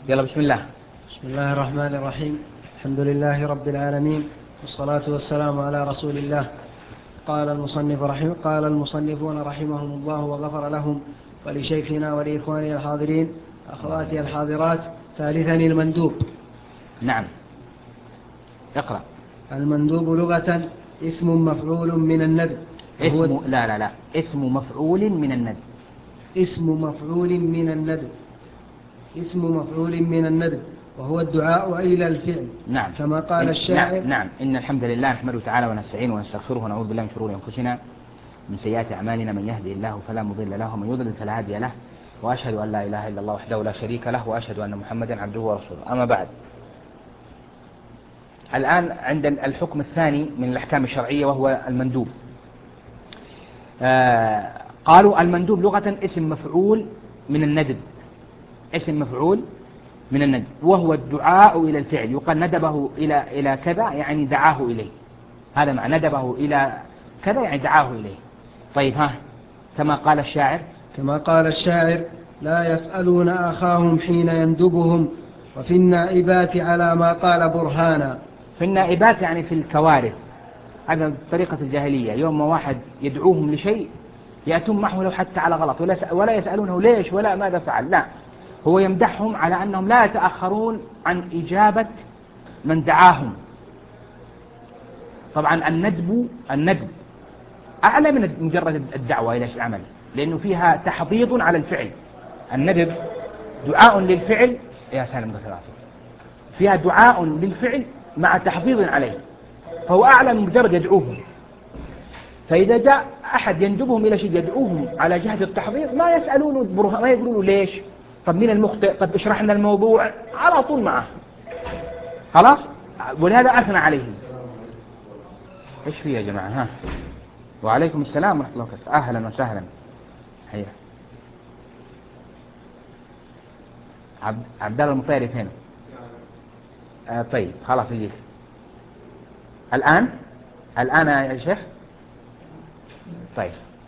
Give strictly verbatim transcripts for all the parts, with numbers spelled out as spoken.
يلا بسم الله. بسم الله الرحمن الرحيم. الحمد لله رب العالمين، والصلاة والسلام على رسول الله. قال المصنف رحمه قال المصنفون رحمهم الله وغفر لهم، ولشيخنا ولإخواني الحاضرين أخواتي الحاضرات. ثالثا المندوب. نعم، اقرأ. المندوب لغة اسم مفعول من الندب. اسم لا لا لا اسم مفعول من الندب. اسم مفعول من الندب اسم مفعول من الندب وهو الدعاء إلى الفعل. نعم. كما قال إن الشاعر. نعم, نعم إن الحمد لله نحمده تعالى ونستعينه ونستغفره ونعوذ بالله من شرور أنفسنا من سيئات أعمالنا، من يهدي الله فلا مضل له ومن يضلل فلا هادي له، وأشهد أن لا إله إلا الله وحده لا شريك له، وأشهد أن محمدا عبده ورسوله. أما بعد، الآن عند الحكم الثاني من الأحكام الشرعية وهو المندوب. آه قالوا المندوب لغة اسم مفعول من الندب. اسم مفعول من الندب وهو الدعاء إلى الفعل، يقال ندبه إلى إلى كذا يعني دعاه إليه. هذا معنى ندبه إلى كذا يعني دعاه إليه. طيب ها، كما قال الشاعر. كما قال الشاعر: لا يسألون أخاهم حين يندبهم، وفي النائبات على ما قال برهانا. في النائبات يعني في الكوارث. هذا طريقة الجاهلية، يوم ما واحد يدعوهم لشيء يأتون معه لو حتى على غلط، ولا يسألونه ليش ولا ماذا فعل، لا، هو يمدحهم على أنهم لا يتأخرون عن إجابة من دعاهم. طبعا الندب الندب أعلى من مجرد الدعوة إلى العمل، لأنه فيها تحضيض على الفعل. الندب دعاء للفعل، يا سلام دكتور، فيها دعاء للفعل مع تحضيض عليه، فهو أعلى من مجرد يدعوهم. فإذا جاء أحد يندبهم إلى شيء يدعوهم على جهة التحضيض، ما يسألون برهان، ما يقولون ليش، طب مين المخطئ، طب اشرح لنا الموضوع، على طول معه خلاص. ولهذا أثنى عليهم. ايش فيه يا جماعة؟ ها، وعليكم السلام ورحمة الله وبركاته. أهلا وسهلا، حيا عبد عبد الله المطيري هنا. آه طيب خلاص يجيك الآن. الآن يا شيخ. طيب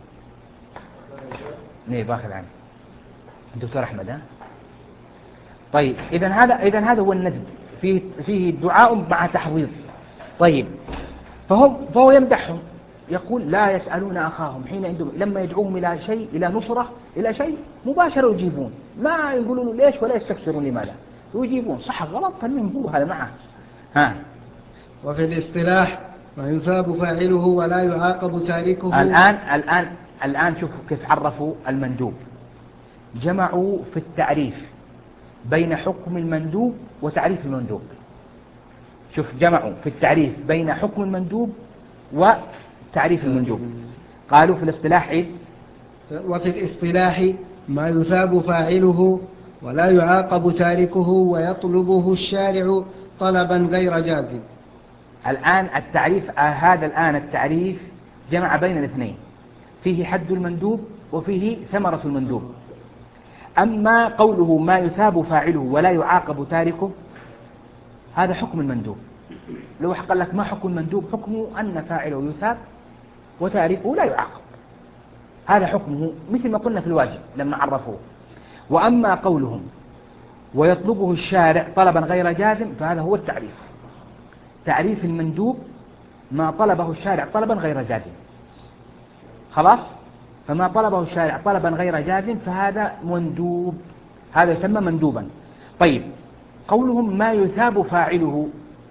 ني باخذ عنه الدكتور أحمد. ها طيب، إذا هذا إذا هذا هو الندب، فيه فيه دعاء مع تحضيض. طيب، فهم فهو يمدحهم، يقول لا يسألون أخاهم حين عندهم، لما يدعوهم إلى شيء، إلى نصرة، إلى شيء، مباشرة يجيبون، ما يقولون ليش ولا يستفسرون لماذا، ويجيبون صح غلط خليهم يقولوا هذا معه. ها. وفي الاصطلاح ما يثاب فاعله ولا يعاقب تاركه. الآن الآن الآن شوفوا كيف عرفوا المندوب. جمعوا في التعريف بين حكم المندوب وتعريف المندوب. شوف، جمعوا في التعريف بين حكم المندوب وتعريف المندوب. قالوا في الاصطلاح إيه؟ وفي الاصطلاح ما يثاب فاعله ولا يعاقب تاركه ويطلبه الشارع طلبا غير جازم. الآن التعريف آه هذا الآن التعريف جمع بين الاثنين، فيه حد المندوب وفيه ثمرة المندوب. أما قوله ما يثاب فاعله ولا يعاقب تاركه، هذا حكم المندوب. لو قال لك ما حكم المندوب، حكمه أن فاعله يثاب وتاركه لا يعاقب، هذا حكمه، مثل ما قلنا في الواجب لما عرفوه. وأما قولهم ويطلبه الشارع طلبا غير جازم، فهذا هو التعريف. تعريف المندوب ما طلبه الشارع طلبا غير جازم، خلاص. فما طلبه الشارع طلبا غير جازم فهذا مندوب، هذا يسمى مندوبا. طيب، قولهم ما يثاب فاعله،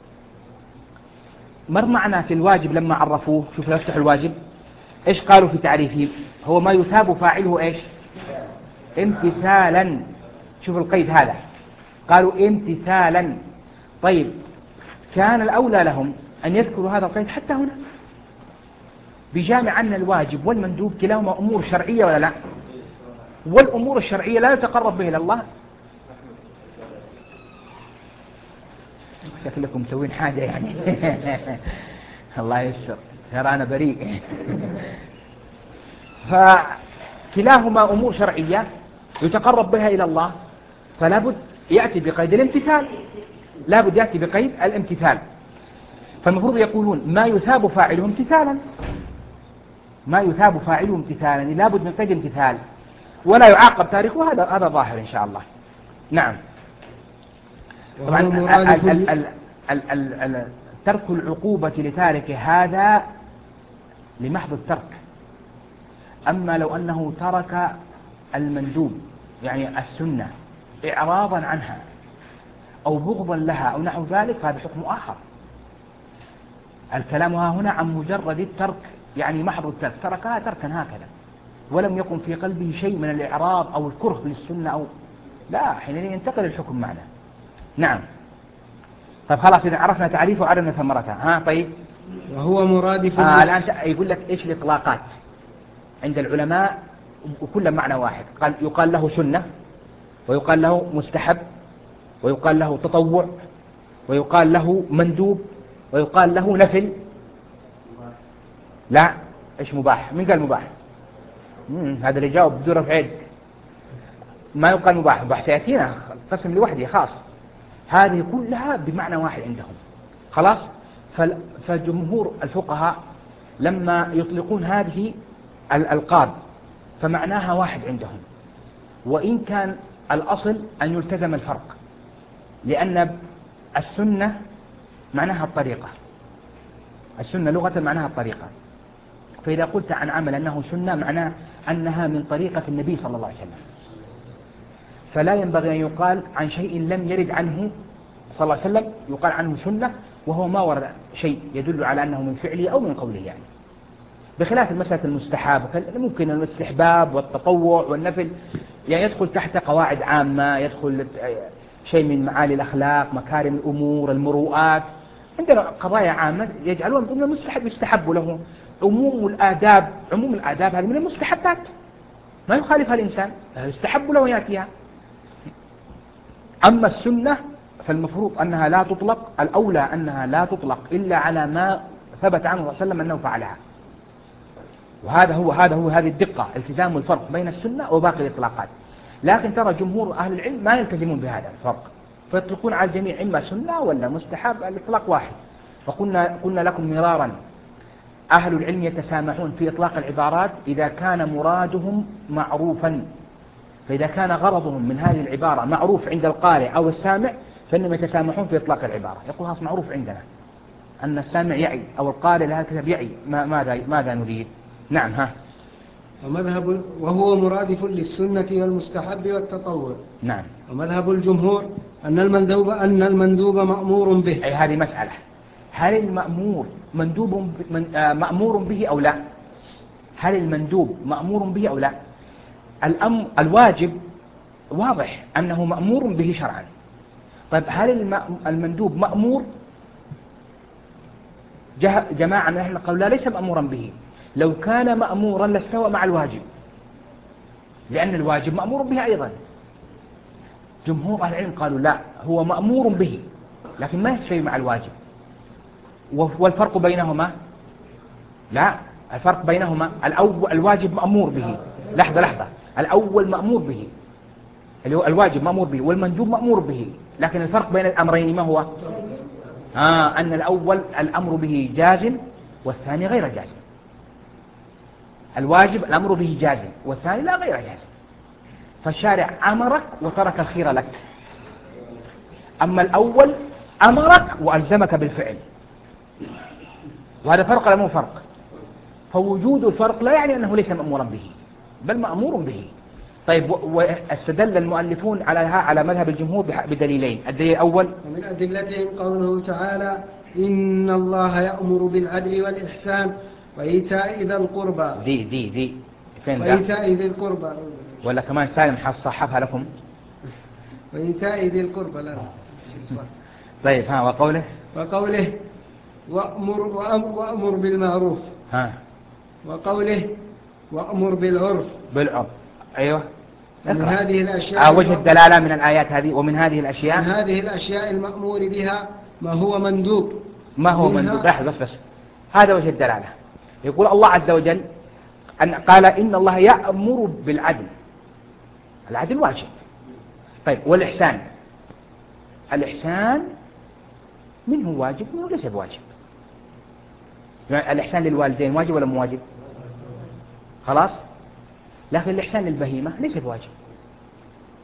مر معنا في الواجب لما عرفوه. شوف يفتح الواجب ايش قالوا في تعريفه، هو ما يثاب فاعله ايش؟ امتثالا. شوف القيد هذا، قالوا امتثالا. طيب، كان الأولى لهم أن يذكروا هذا القيد حتى هنا، بجامع أن الواجب والمندوب كلاهما أمور شرعية ولا لا؟ والأمور الشرعية لا يتقرب به إلى الله. شكلكم مسوين حاجة يعني. الله يسر، ترى أنا بريء. فكلاهما أمور شرعية يتقرب بها إلى الله، فلا بد يأتي بقيد الامتثال، لا بد يأتي بقيد الامتثال. فالمفروض يقولون ما يثاب فاعله امتثالا، ما يثاب فاعله امتثالا، لا بد من قيد امتثال، ولا يعاقب تاركه، هذا هذا ظاهر إن شاء الله. نعم. طبعا ال ال ال ال ال ال ترك العقوبة لتارك هذا لمحض الترك. أما لو أنه ترك المندوب يعني السنة إعراضا عنها أو بغضا لها أو نحو ذلك فهذا حكم آخر. الكلام ها هنا عن مجرد الترك يعني محض الترك، تركها تركا هكذا ولم يكن في قلبه شيء من الإعراض أو الكره للسنة أو لا، حينئذ ينتقل الحكم معنا. نعم. طيب خلاص إذا عرفنا تعريفه وعرفنا ثمرتها. ها طيب. وهو مرادف. آه الآن يقول لك إيش الإطلاقات عند العلماء وكل معنى واحد. قال يقال له سنة، ويقال له مستحب، ويقال له تطوع، ويقال له مندوب، ويقال له نفل. لا، إيش مباح؟ من قال مباح؟ هذا اللي جاوب بدون رفع يد. ما يقال مباح، مباح سيأتينا قسم لوحده خاص. هذه كلها بمعنى واحد عندهم. خلاص. فجمهور الفقهاء لما يطلقون هذه الألقاب فمعناها واحد عندهم، وإن كان الأصل أن يلتزم الفرق، لأن السنة معناها الطريقة. السنة لغة معناها الطريقة. فإذا قلت عن عمل أنه سنة معناه أنها من طريقة النبي صلى الله عليه وسلم، فلا ينبغي أن يقال عن شيء لم يرد عنه صلى الله عليه وسلم يقال عنه سنة وهو ما ورد شيء يدل على أنه من فعله أو من قوله يعني. بخلاف المسألة المستحاب ممكن الاستحباب والتطوع والنفل يعني يدخل تحت قواعد عامة، يدخل شيء من معالي الأخلاق، مكارم الأمور، المروءات. عندنا قضايا عامة يجعلون من المستحب يستحب له. عموم الآداب، عموم الآداب هذه من المستحبات ما يخالفها الإنسان، يستحب له يأتيها. أما السنة فالمفروض أنها لا تطلق، الأولى أنها لا تطلق إلا على ما ثبت عنه صلى الله عليه وسلم أنه فعلها. وهذا هو هذا هو هذه الدقة، التزام الفرق بين السنة وباقي الإطلاقات. لكن ترى جمهور أهل العلم ما يلتزمون بهذا الفرق، فيطلقون على الجميع إما سنة ولا مستحب، الإطلاق واحد. فقلنا قلنا لكم مرارا أهل العلم يتسامحون في إطلاق العبارات إذا كان مرادهم معروفا. فإذا كان غرضهم من هذه العبارة معروف عند القارئ أو السامع فإنهم يتسامحون في إطلاق العبارة، يقول هذا معروف عندنا أن السامع يعي أو القارئ لهذا الكتاب يعي ماذا ماذا نريد. نعم. ها. ومذهب وهو مرادف للسنة والمستحب والتطوع. نعم. ومذهب الجمهور أن المندوب أن المندوب مأمور به. أي هذه مسألة، هل المأمور مندوب من آه مأمور به أو لا؟ هل المندوب مأمور به أو لا؟ الأمر الواجب واضح أنه مأمور به شرعا. طيب هل المندوب مأمور؟ جماعة من أهل القول لا ليس مأمورا به. لو كان مأمورا لاستوى مع الواجب، لأن الواجب مأمور به أيضا. جمهور أهل العلم قالوا لا، هو مأمور به لكن ما يستوي مع الواجب. والفرق بينهما لا، الفرق بينهما الأول الواجب مأمور به. لحظة لحظة الأول مأمور به اللي هو الواجب مأمور به، والمندوب مأمور به، لكن الفرق بين الأمرين ما هو؟ آه أن الأول الأمر به جازم والثاني غير جازم. الواجب الأمر به جازم والثاني لا غير جازم. فالشارع أمرك وترك الخير لك، أما الأول أمرك وألزمك بالفعل، وهذا فرق ولا مو فرق؟ فوجود الفرق لا يعني أنه ليس مأمورا به بل مأمور به. طيب واستدل المؤلفون على على مذهب الجمهور بدليلين. الدليل الأول ومن أدلتهم قوله تعالى إن الله يأمر بالعدل والإحسان وإيتاء ذي القربى. دي دي دي فين ذا؟ وإيتاء ذي القربى ولا كمان سالم صحفها لكم. وإيتاء ذي القربى لا. طيب ها وقوله وقوله وأمر وأمر, وأمر بالمعروف. ها. وقوله وأمر بالعرف. بالعرف أيوه. من هذه الأشياء آه وجه الدلالة من الآيات هذه. ومن هذه الأشياء من هذه الأشياء المأمور بها ما هو مندوب. ما هو مندوب. لحظة بس بس هذا وجه الدلالة. يقول الله عز وجل أن قال إن الله يأمر بالعدل. العدل واجب. طيب والإحسان؟ الإحسان منه واجب منه ليس بواجب. يعني الإحسان للوالدين واجب ولا مو واجب؟ خلاص. لكن الإحسان للبهيمة ليس بواجب.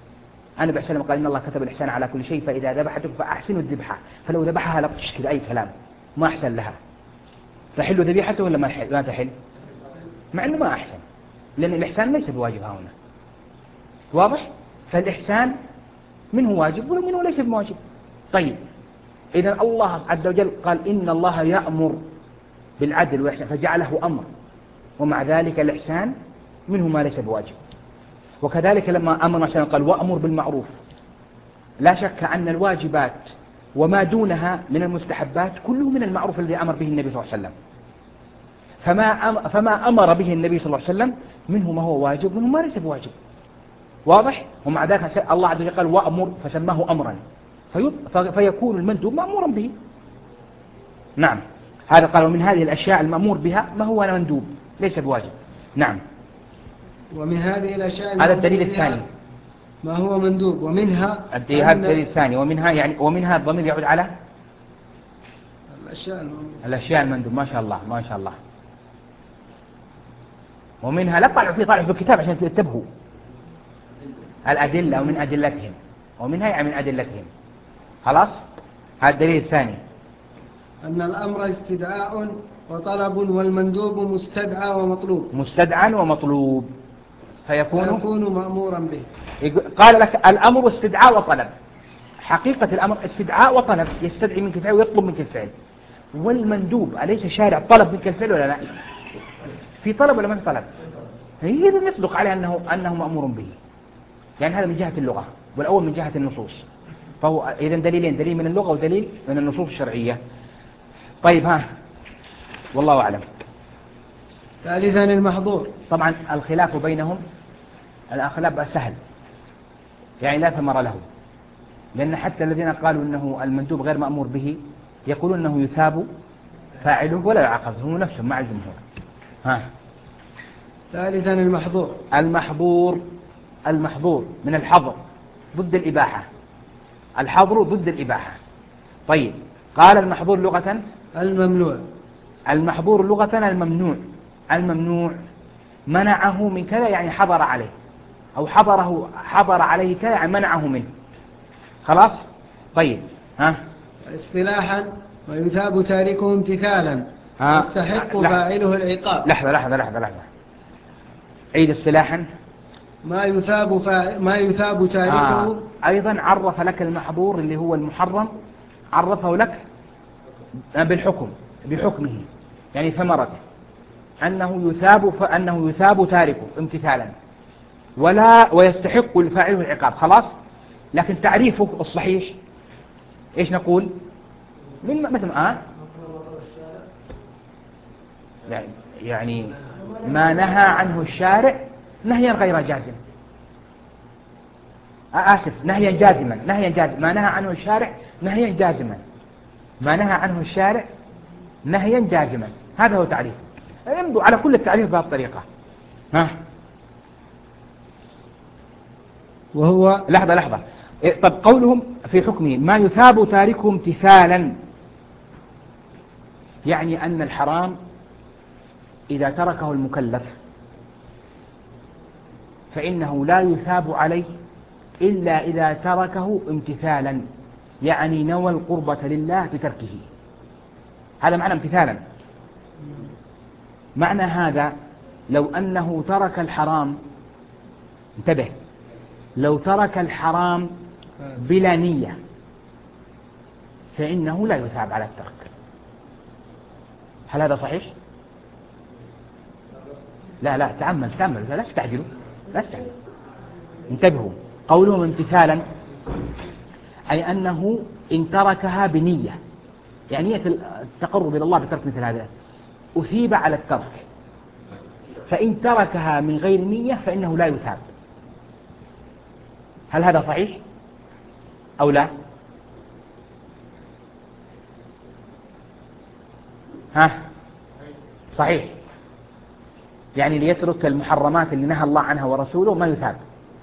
النبي عليه السلام قال إن الله كتب الإحسان على كل شيء فإذا ذبحتم فأحسنوا الذبحة، فلو ذبحها لا تشكل أي كلام ما أحسن لها، تحل ذبيحته ولا ما تحل؟ ما تحل، مع أنه ما أحسن، لأن الإحسان ليس بواجب هنا، واضح؟ فالإحسان منه واجب ومنه ليس بواجب. طيب إذا الله عز وجل قال إن الله يأمر بالعدل والإحسان فجعله أمر، ومع ذلك الإحسان منه ما ليس بواجب. وكذلك لما أمر مثلا قال وأمر بالمعروف، لا شك أن الواجبات وما دونها من المستحبات كله من المعروف الذي أمر به النبي صلى الله عليه وسلم، فما فما أمر به النبي صلى الله عليه وسلم منه ما هو واجب منه ما ليس بواجب، واضح؟ ومع ذلك الله عز وجل قال وأمر فسماه أمرا، فيكون المندوب مأمورا به. نعم، هذا قال ومن هذه الأشياء المأمور بها ما هو مندوب ليس بواجب. نعم، ومن هذه الأشياء هذا الدليل الثاني ما هو مندوب، ومنها هذا الدليل الثاني، ومنها يعني ومنها الضمير يعود على الأشياء الأشياء المندوب. ما شاء الله ما شاء الله. ومنها لا طالع فيه طالع في الكتاب عشان تنتبهوا الأدلة ومن أدلتهم، ومنها يعني من أدلتهم. خلاص، هذا الدليل الثاني أن الأمر استدعاء وطلب، والمندوب مستدعى ومطلوب. مستدعى ومطلوب فيكون فيكون مأمورا به. قال لك الأمر استدعاء وطلب، حقيقة الأمر استدعاء وطلب، يستدعي منك الفعل ويطلب منك الفعل. والمندوب أليس شارع طلب منك الفعل ولا لا؟ في طلب ولا ما في طلب؟ هي اللي يصدق عليه أنه أنه مأمور به، يعني هذا من جهة اللغة، والأول من جهة النصوص. فهو إذا دليلين، دليل من اللغة ودليل من النصوص الشرعية. طيب ها، والله أعلم. ثالثا المحظور. طبعا الخلاف بينهم الخلاف سهل، يعني لا ثمر له، لأن حتى الذين قالوا أنه المندوب غير مأمور به يقولون أنه يثاب فاعله ولا يعاقب، هو نفسه مع الجمهور. ها. ثالثا المحظور. المحظور المحظور من الحظر ضد الإباحة، الحظر ضد الإباحة. طيب، قال المحظور لغة الممنوع. المحظور لغة الممنوع. الممنوع منعه من كذا يعني حظر عليه، أو حظره حظر عليه كذا يعني منعه منه. خلاص. طيب ها. اصطلاحا ويثاب تاركه امتثالا يستحق فاعله العقاب. لحظة لحظة لحظة لحظة عيد اصطلاحا. ما يثاب فا... ما يثاب تاركه. آه. أيضا عرف لك المحظور اللي هو المحرم، عرفه لك بالحكم بحكمه، يعني ثمرته أنه يثاب فأنه يثاب تاركه امتثالا ولا ويستحق لفاعله العقاب. خلاص. لكن تعريفه الصحيح ايش نقول؟ من مثل آه؟ يعني ما نهى عنه الشارع نهيا غير جازم. آسف، نهيا جازما نهيا جازما ما نهى عنه الشارع نهيا جازما ما نهى عنه الشارع نهيا جازما. هذا هو تعريف، يمضوا على كل التعريف بهذه الطريقة. ها. وهو لحظة لحظة. طب قولهم في حكمه ما يثاب تاركه امتثالا، يعني أن الحرام إذا تركه المكلف فإنه لا يثاب عليه إلا إذا تركه امتثالا، يعني نوى القربة لله بتركه. هذا معنى امتثالا. معنى هذا لو أنه ترك الحرام، انتبه، لو ترك الحرام بلا نية فإنه لا يثاب على الترك. هل هذا صحيح؟ لا لا تأمل تأمل لا تستعجلوا لا تستعجلوا انتبهوا. قولهم امتثالا أي أنه إن تركها بنية، يعني نية التقرب إلى الله بترك مثل هذا أثيب على الترك، فإن تركها من غير نية فإنه لا يثاب. هل هذا صحيح أو لا؟ ها صحيح، يعني ليترك المحرمات اللي نهى الله عنها ورسوله ما يثاب،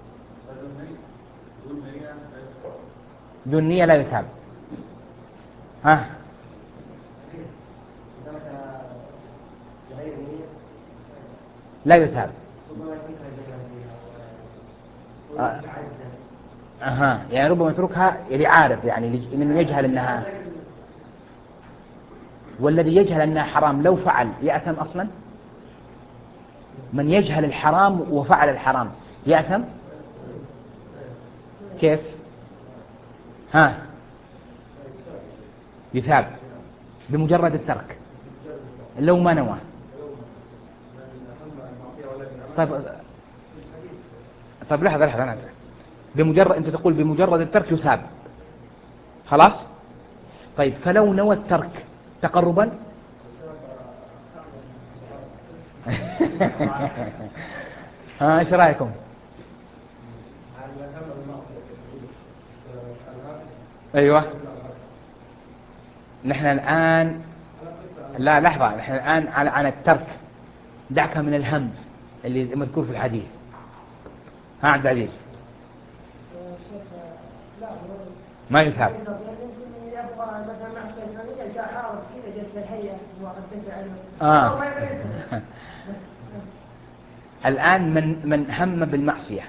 دون نية لا يثاب. ها لا يثاب. آه. أها، يعني ربما يتركها لعارض، يعني لمن يجهل أنها، والذي يجهل أنها حرام لو فعل يأثم أصلا. من يجهل الحرام وفعل الحرام يأثم كيف؟ ها، يثاب بمجرد الترك لو ما نوى. طيب طيب لحظة لحظة لحظة، بمجرد، أنت تقول بمجرد الترك يثاب، خلاص. طيب فلو نوى الترك تقربا ها، ايش رايكم؟ ايوه، نحن الان، لا لحظه، نحن الان على عن الترك، دعك من الهم اللي مذكور في الحديث. ها عبد العزيز، ما يثاب. آه. الآن من من هم بالمعصية،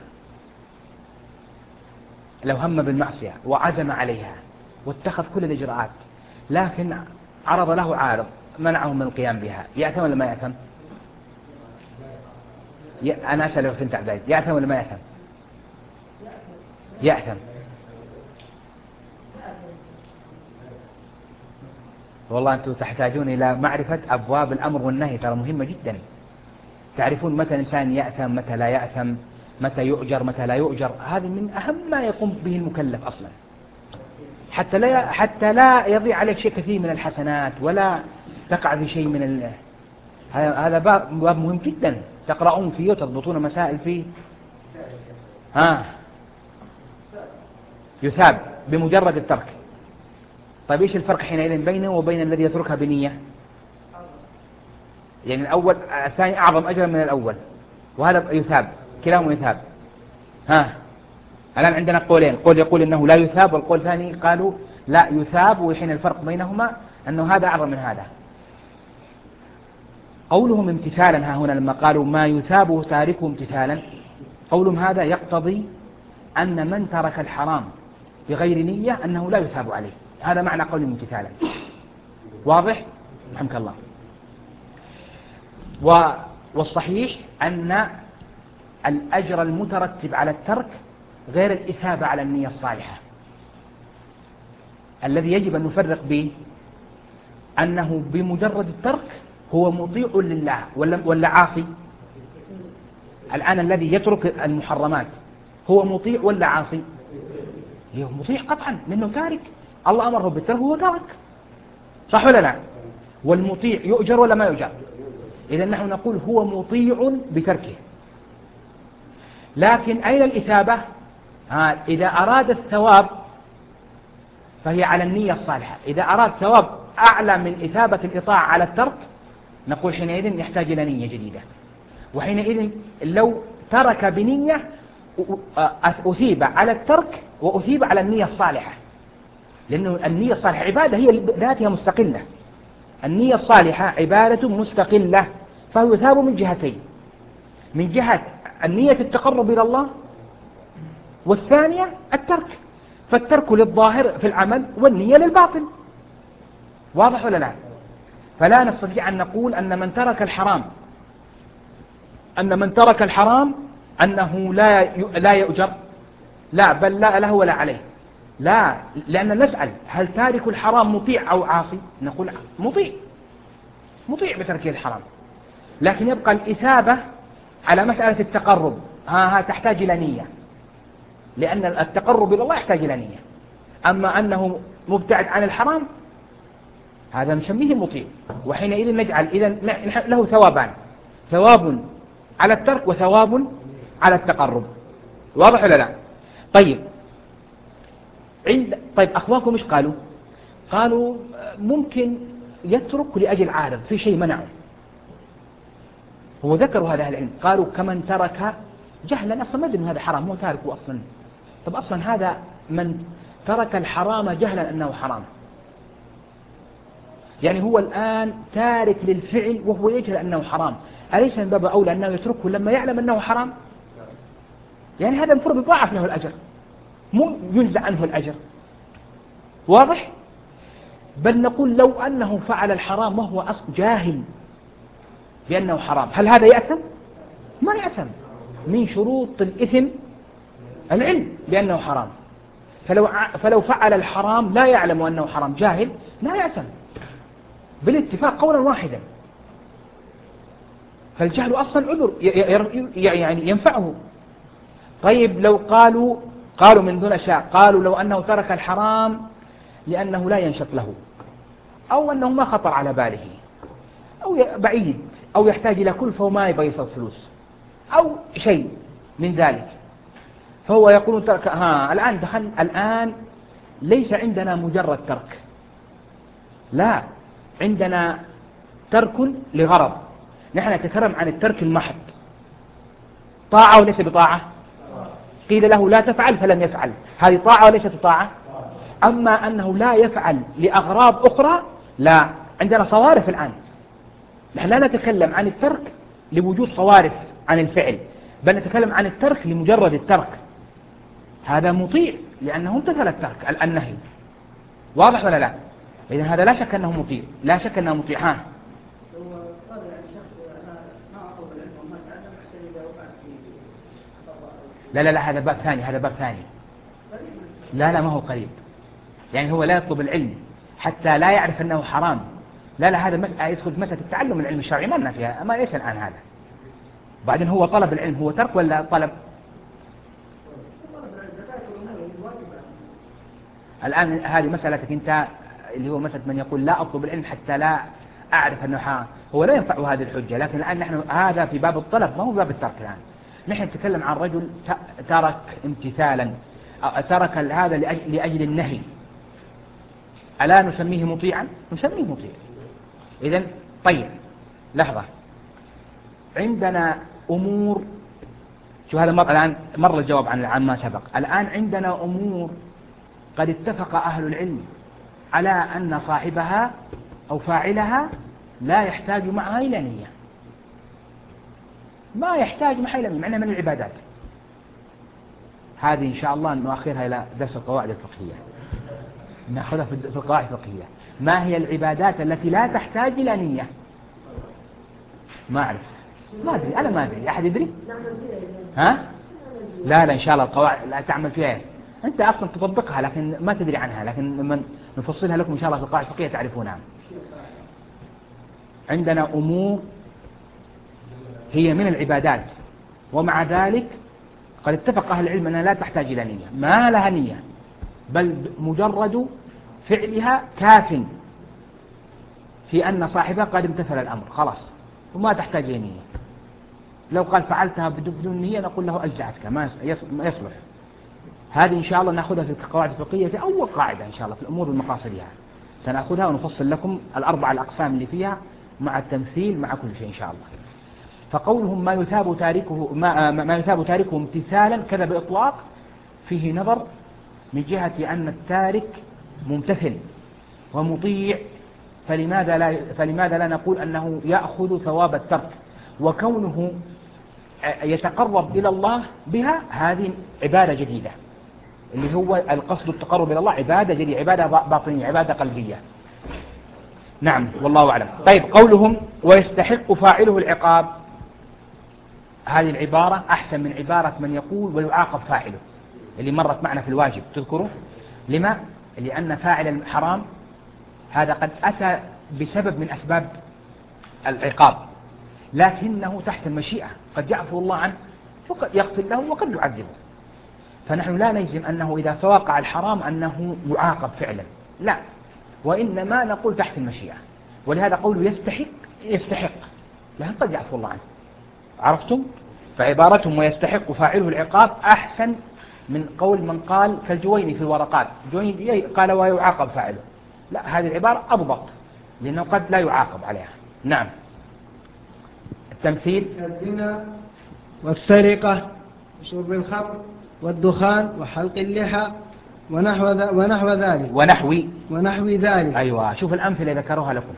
لو هم بالمعصية وعزم عليها واتخذ كل الإجراءات، لكن عرض له عارض منعه من القيام بها، يأثم ولا ما يأثم؟ أنا أسأل لو كنت عبد العزيز، يأثم ولا ما يأثم؟ يأثم. والله أنتم تحتاجون إلى معرفة أبواب الأمر والنهي، ترى مهمة جدا. تعرفون متى الإنسان يأثم، متى لا يأثم، متى يؤجر، متى لا يؤجر. هذه من أهم ما يقوم به المكلف أصلا، حتى لا حتى لا يضيع عليك شيء كثير من الحسنات، ولا تقع في شيء من ال... هذا باب مهم جدا، تقرؤون فيه وتضبطون مسائل فيه. ها، يثاب بمجرد الترك. طيب ايش الفرق حينئذ بينه وبين الذي يتركها بنية؟ يعني الأول الثاني أعظم أجرا من الأول، وهذا يثاب، كلاهما يثاب. ها، الآن عندنا قولين، قول يقول إنه لا يثاب، والقول الثاني قالوا لا يثاب، وحين الفرق بينهما أنه هذا أعظم من هذا. قولهم امتثالا ها هنا لما قالوا ما يثابه تاركه امتثالا، قولهم هذا يقتضي أن من ترك الحرام بغير نية أنه لا يثاب عليه، هذا معنى قول امتثالا. واضح؟ رحمك الله. والصحيح أن الأجر المترتب على الترك غير الإثابة على النية الصالحة. الذي يجب أن نفرق به أنه بمجرد الترك هو مطيع لله ولا, ولا عاصي. الآن الذي يترك المحرمات هو مطيع ولا عاصي؟ هو مطيع قطعا، لأنه تارك، الله أمره بالترك وهو تارك، صح ولا لا؟ والمطيع يؤجر ولا ما يؤجر؟ إذا نحن نقول هو مطيع بتركه. لكن أين الإثابة؟ ها، إذا أراد الثواب فهي على النية الصالحة. إذا أراد ثواب أعلى من إثابة الإطاعة على الترك نقول حينئذ يحتاج إلى نية جديدة. وحينئذ لو ترك بنية أثيب على الترك وأثيب على النية الصالحة، لأنه النية الصالحة عبادة هي ذاتها مستقلة. النية الصالحة عبادة مستقلة، فهو يثاب من جهتين، من جهة النية التقرب إلى الله، والثانية الترك، فالترك للظاهر في العمل والنية للباطن. واضح ولا لا؟ فلا نستطيع أن نقول أن من ترك الحرام أن من ترك الحرام أنه لا لا يؤجر، لا، بل لا له ولا عليه، لا، لأن نسأل هل تارك الحرام مطيع أو عاصي؟ نقول مطيع، مطيع بترك الحرام، لكن يبقى الإثابة على مسألة التقرب، ها ها تحتاج إلى نية، لأن التقرب إلى الله يحتاج إلى نية. أما أنه مبتعد عن الحرام هذا نسميه مطيع، وحينئذ نجعل إذن له ثوابان، ثواب على الترك وثواب على التقرب. واضح ولا لا؟ طيب عند طيب أخوانكم إيش قالوا؟ قالوا ممكن يترك لأجل عارض، في شيء منعه. هو ذكروا هذا العلم، قالوا كمن ترك جهلا، أصلا ما أدري هذا حرام، هو تاركه أصلا. طب أصلا هذا من ترك الحرام جهلا أنه حرام، يعني هو الآن تارك للفعل وهو يجهل أنه حرام، أليس من باب أولى أنه يتركه لما يعلم أنه حرام؟ يعني هذا المفروض يضاعف له الأجر، مو يجزى عنه الأجر. واضح؟ بل نقول لو أنه فعل الحرام وهو أصلا جاهل بأنه حرام، هل هذا يأثم؟ ما يأثم. من شروط الإثم العلم بأنه حرام، فلو فلو فعل الحرام لا يعلم أنه حرام جاهل لا يأثم بالاتفاق قولا واحدا. فالجهل أصلا عذر يعني ينفعه. طيب لو قالوا قالوا من دون أشياء، قالوا لو أنه ترك الحرام لأنه لا ينشط له، أو أنه ما خطر على باله، أو بعيد، أو يحتاج إلى كلفة وما يبغى يصرف فلوس، أو شيء من ذلك، فهو يقول ترك. ها الآن دخل، الآن ليس عندنا مجرد ترك، لا، عندنا ترك لغرض. نحن نتكلم عن الترك المحض، طاعة وليس بطاعة. قيل له لا تفعل فلم يفعل، هذه طاعة وليست طاعة. أما أنه لا يفعل لأغراض أخرى، لا، عندنا صوارف الآن. نحن لا نتكلم عن الترك لوجود صوارف عن الفعل، بل نتكلم عن الترك لمجرد الترك. هذا مطيع لأنه امتثل الترك النهي. واضح ولا لا؟ إذا هذا لا شك أنه مطيع، لا شك أنه مطيع. ها لا لا لا هذا باب ثاني، هذا باب ثاني. لا لا ما هو قريب، يعني هو لا يطلب العلم حتى لا يعرف أنه حرام. لا لا هذا مسألة يدخل في مسألة التعلم العلم الشرعي، ما لنا فيها، ما ليس الآن هذا. بعدين هو طلب العلم هو ترك ولا طلب؟ الآن هذه مسألتك أنت، اللي هو مسألة من يقول لا أطلب العلم حتى لا أعرف أنه حرام، هو لا ينفع هذه الحجة. لكن الآن نحن هذا في باب الطلب، ما هو باب الترك. الآن نحن نتكلم عن رجل ترك امتثالا، ترك هذا لأجل, لأجل النهي، ألا نسميه مطيعا؟ نسميه مطيع. إذن طيب لحظة، عندنا أمور، شو هذا مر الآن مر الجواب عن عن ما سبق. الآن عندنا أمور قد اتفق أهل العلم على أن صاحبها أو فاعلها لا يحتاج معها إلى نية، ما يحتاج معها إلى نية، معناها من العبادات. هذه إن شاء الله نؤخرها إلى درس القواعد الفقهية، نأخذها في القواعد الفقهية. ما هي العبادات التي لا تحتاج إلى نية؟ ما أعرف، ما أدري، أنا ما أدري، أحد يدري؟ ها؟ لا لا إن شاء الله القواعد لا تعمل فيها، أنت أصلا تطبقها لكن ما تدري عنها، لكن لما نفصلها لكم إن شاء الله في القواعد الفقهية تعرفونها. عندنا أمور هي من العبادات، ومع ذلك قد اتفق أهل العلم أنها لا تحتاج إلى نية، ما لها نية، بل مجرد فعلها كاف في أن صاحبها قد امتثل الأمر خلاص، وما تحتاج إلى نية. لو قال فعلتها بدون نية نقول له أجزعتك، ما يصلح. هذه إن شاء الله نأخذها في القواعد الفقهية في أول قاعدة إن شاء الله في الأمور المقاصدها، سنأخذها ونفصل لكم الأربع الأقسام اللي فيها مع التمثيل مع كل شيء إن شاء الله. فقولهم ما يثاب تاركه ما, ما يثاب تاركه امتثالا كذا بإطلاق فيه نظر من جهة أن التارك ممتثل ومطيع، فلماذا لا فلماذا لا نقول أنه يأخذ ثواب الترك، وكونه يتقرب إلى الله بها هذه عبادة جديدة، اللي هو القصد التقرب إلى الله عبادة جديدة، عبادة باطنية، عبادة قلبية. نعم والله أعلم. طيب قولهم ويستحق فاعله العقاب، هذه العبارة أحسن من عبارة من يقول ويعاقب فاعله اللي مرت معنا في الواجب، تذكروا لما؟ لأن فاعل الحرام هذا قد أتى بسبب من أسباب العقاب، لكنه تحت المشيئة، قد يعفو الله عنه وقد يغفر له وقد يعذبه. فنحن لا نجزم أنه إذا فوقع الحرام أنه يعاقب فعلا، لا، وإنما نقول تحت المشيئة. ولهذا قول يستحق يستحق، لأن قد يعفو الله عنه. عرفتم؟ فعبارتهم ويستحق فاعله العقاب أحسن من قول من قال كالجويني في الورقات، جويني قال ويعاقب فاعله، لا، هذه العبارة أضبط لأنه قد لا يعاقب عليها. نعم. التمثيل الزنا والسرقة وشرب الخمر والدخان وحلق اللحى ونحو ونحو ذلك ونحوي ونحو ذلك. أيوة، شوف الأمثلة ذكروها لكم.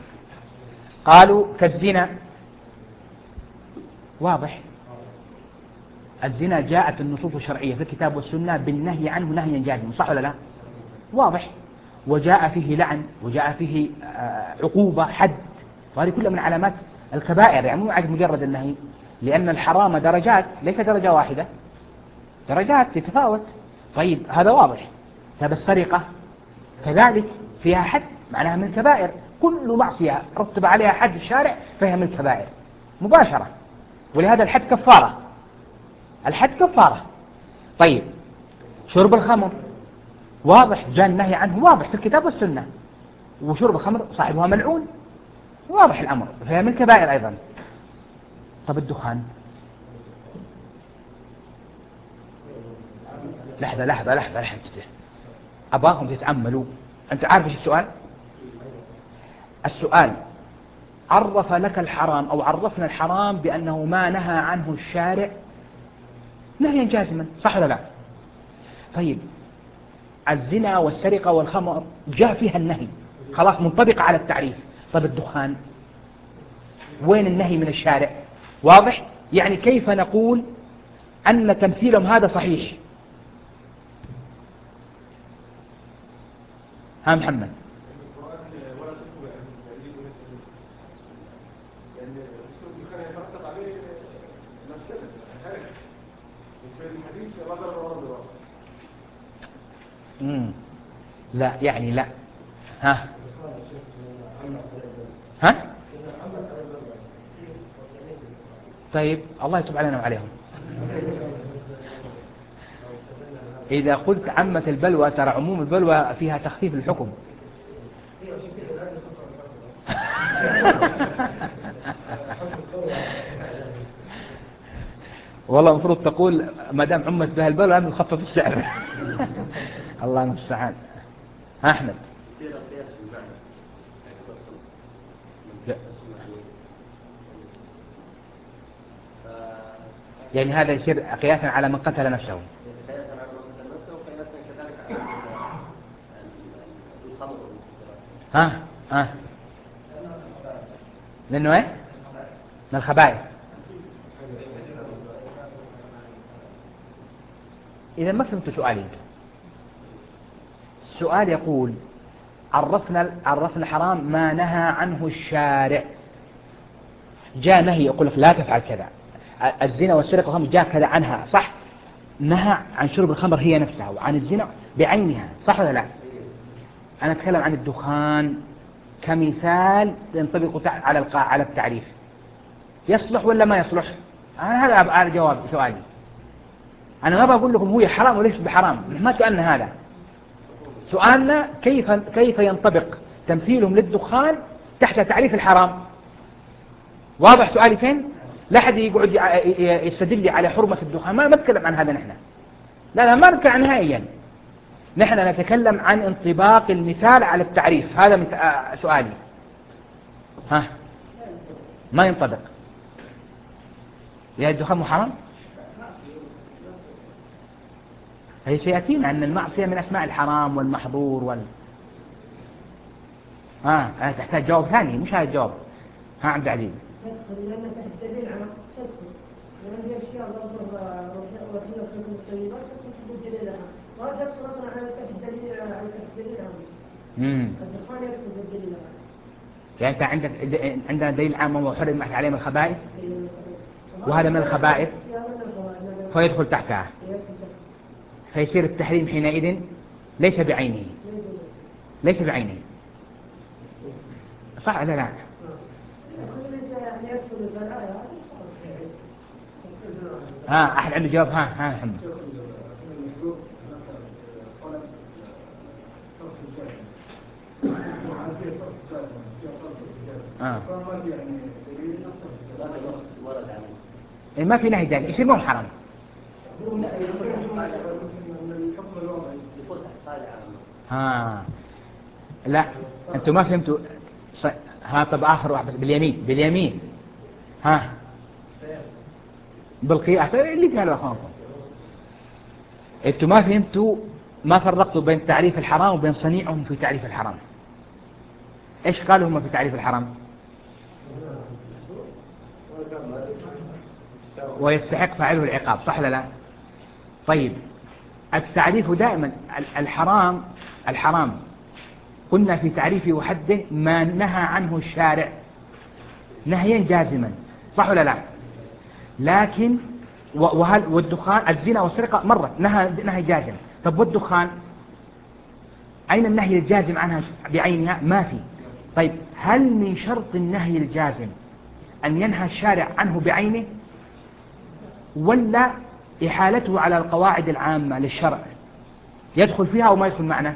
قالوا كالزنا، واضح، الزنا جاءت النصوص الشرعية في الكتاب والسنة بالنهي عنه نهيا جازما، صح ولا لا؟ واضح. وجاء فيه لعن، وجاء فيه عقوبة حد، وهذه كلها من علامات الكبائر، يعني مو عاد مجرد النهي، لأن الحرام درجات، ليس درجة واحدة، درجات تتفاوت. طيب هذا واضح. طيب السرقة كذلك فيها حد، معناها من الكبائر. كل معصية رتب عليها حد الشارع فهي من الكبائر مباشرة، ولهذا الحد كفارة، الحد كفارة. طيب شرب الخمر واضح، جاء النهي عنه واضح في الكتاب والسنة، وشرب الخمر صاحبها ملعون، واضح الأمر، فهي من الكبائر أيضا. طب الدخان، لحظة لحظة لحظة لحظة أبغاكم تتأملوا. أنت عارف إيش السؤال؟ السؤال عرف لك الحرام أو عرفنا الحرام بأنه ما نهى عنه الشارع نهيا جازما، صح ولا لا؟ طيب الزنا والسرقة والخمر جاء فيها النهي، خلاص منطبقة على التعريف. طب الدخان وين النهي من الشارع؟ واضح. يعني كيف نقول أن تمثيلهم هذا صحيح؟ ها محمد. مم. لا يعني لا. ها ها طيب الله يتوب علينا وعليهم. إذا قلت عمة البلوى ترى عموم البلوى فيها تخفيف الحكم. والله المفروض تقول ما دام عمت بها البلوى لم تخفف السعر. الله المستعان. أحمد. يعني هذا يصير قياسا على من قتل نفسه. ها ها لأنه ايه من الخبائث. إذا ما فهمت سؤالي. السؤال يقول عرفنا عرفنا الحرام ما نهى عنه الشارع، جاء نهي يقول لك لا تفعل كذا، الزنا والسرقة والخمر جاء كذا عنها، صح؟ نهى عن شرب الخمر هي نفسها وعن الزنا بعينها، صح ولا لا؟ أنا أتكلم عن الدخان كمثال ينطبق على على التعريف، يصلح ولا ما يصلح؟ هذا أبقى الجواب سؤالي. أنا ما بقول لكم هو حرام وليس بحرام، ما سؤالنا هذا. سؤالنا كيف كيف ينطبق تمثيلهم للدخان تحت تعريف الحرام. واضح سؤالي فين؟ لا أحد يقعد يستدل لي على حرمة الدخان، ما نتكلم عن هذا نحن، لا لا ما نتكلم عن نهائيا. نحن نتكلم عن انطباق المثال على التعريف، هذا سؤالي. ها ما ينطبق. يا الدخان محرم؟ هي سيأتينا أن المعصية من أسماء الحرام والمحظور وال ها أه تحتاج جواب ثاني مش هذا الجواب. ها عبد العزيز. امم يعني أنت عندك عندنا دليل عام وحرمت عليهم الخبائث، وهذا من الخبائث فيدخل تحتها، فيصير التحريم حينئذ ليس بعينه، ليس بعينه، صح ولا لا؟ ها أحد عنده جواب؟ ها ها محمد. آه. إيه ما في نهي ذلك يصير مو حرام. ها لا أنتم ما فهمتوا. ها طب آخر واحد باليمين باليمين. ها بالقياس اللي قالوا أخوانكم. أنتم ما فهمتوا، ما فرقتوا بين تعريف الحرام وبين صنيعهم في تعريف الحرام. إيش قالوا هم في تعريف الحرام؟ ويستحق فاعله العقاب، صح ولا لا؟ طيب التعريف دائما الحرام الحرام قلنا في تعريفه وحده ما نهى عنه الشارع نهيا جازما، صح ولا لا؟ لكن وهل والدخان الزنا والسرقة مرة نهى نهي جازم. طب والدخان أين النهي الجازم عنها بعينها؟ ما في. طيب هل من شرط النهي الجازم أن ينهى الشارع عنه بعينه ولا إحالته على القواعد العامة للشرع يدخل فيها وما يدخل معنا؟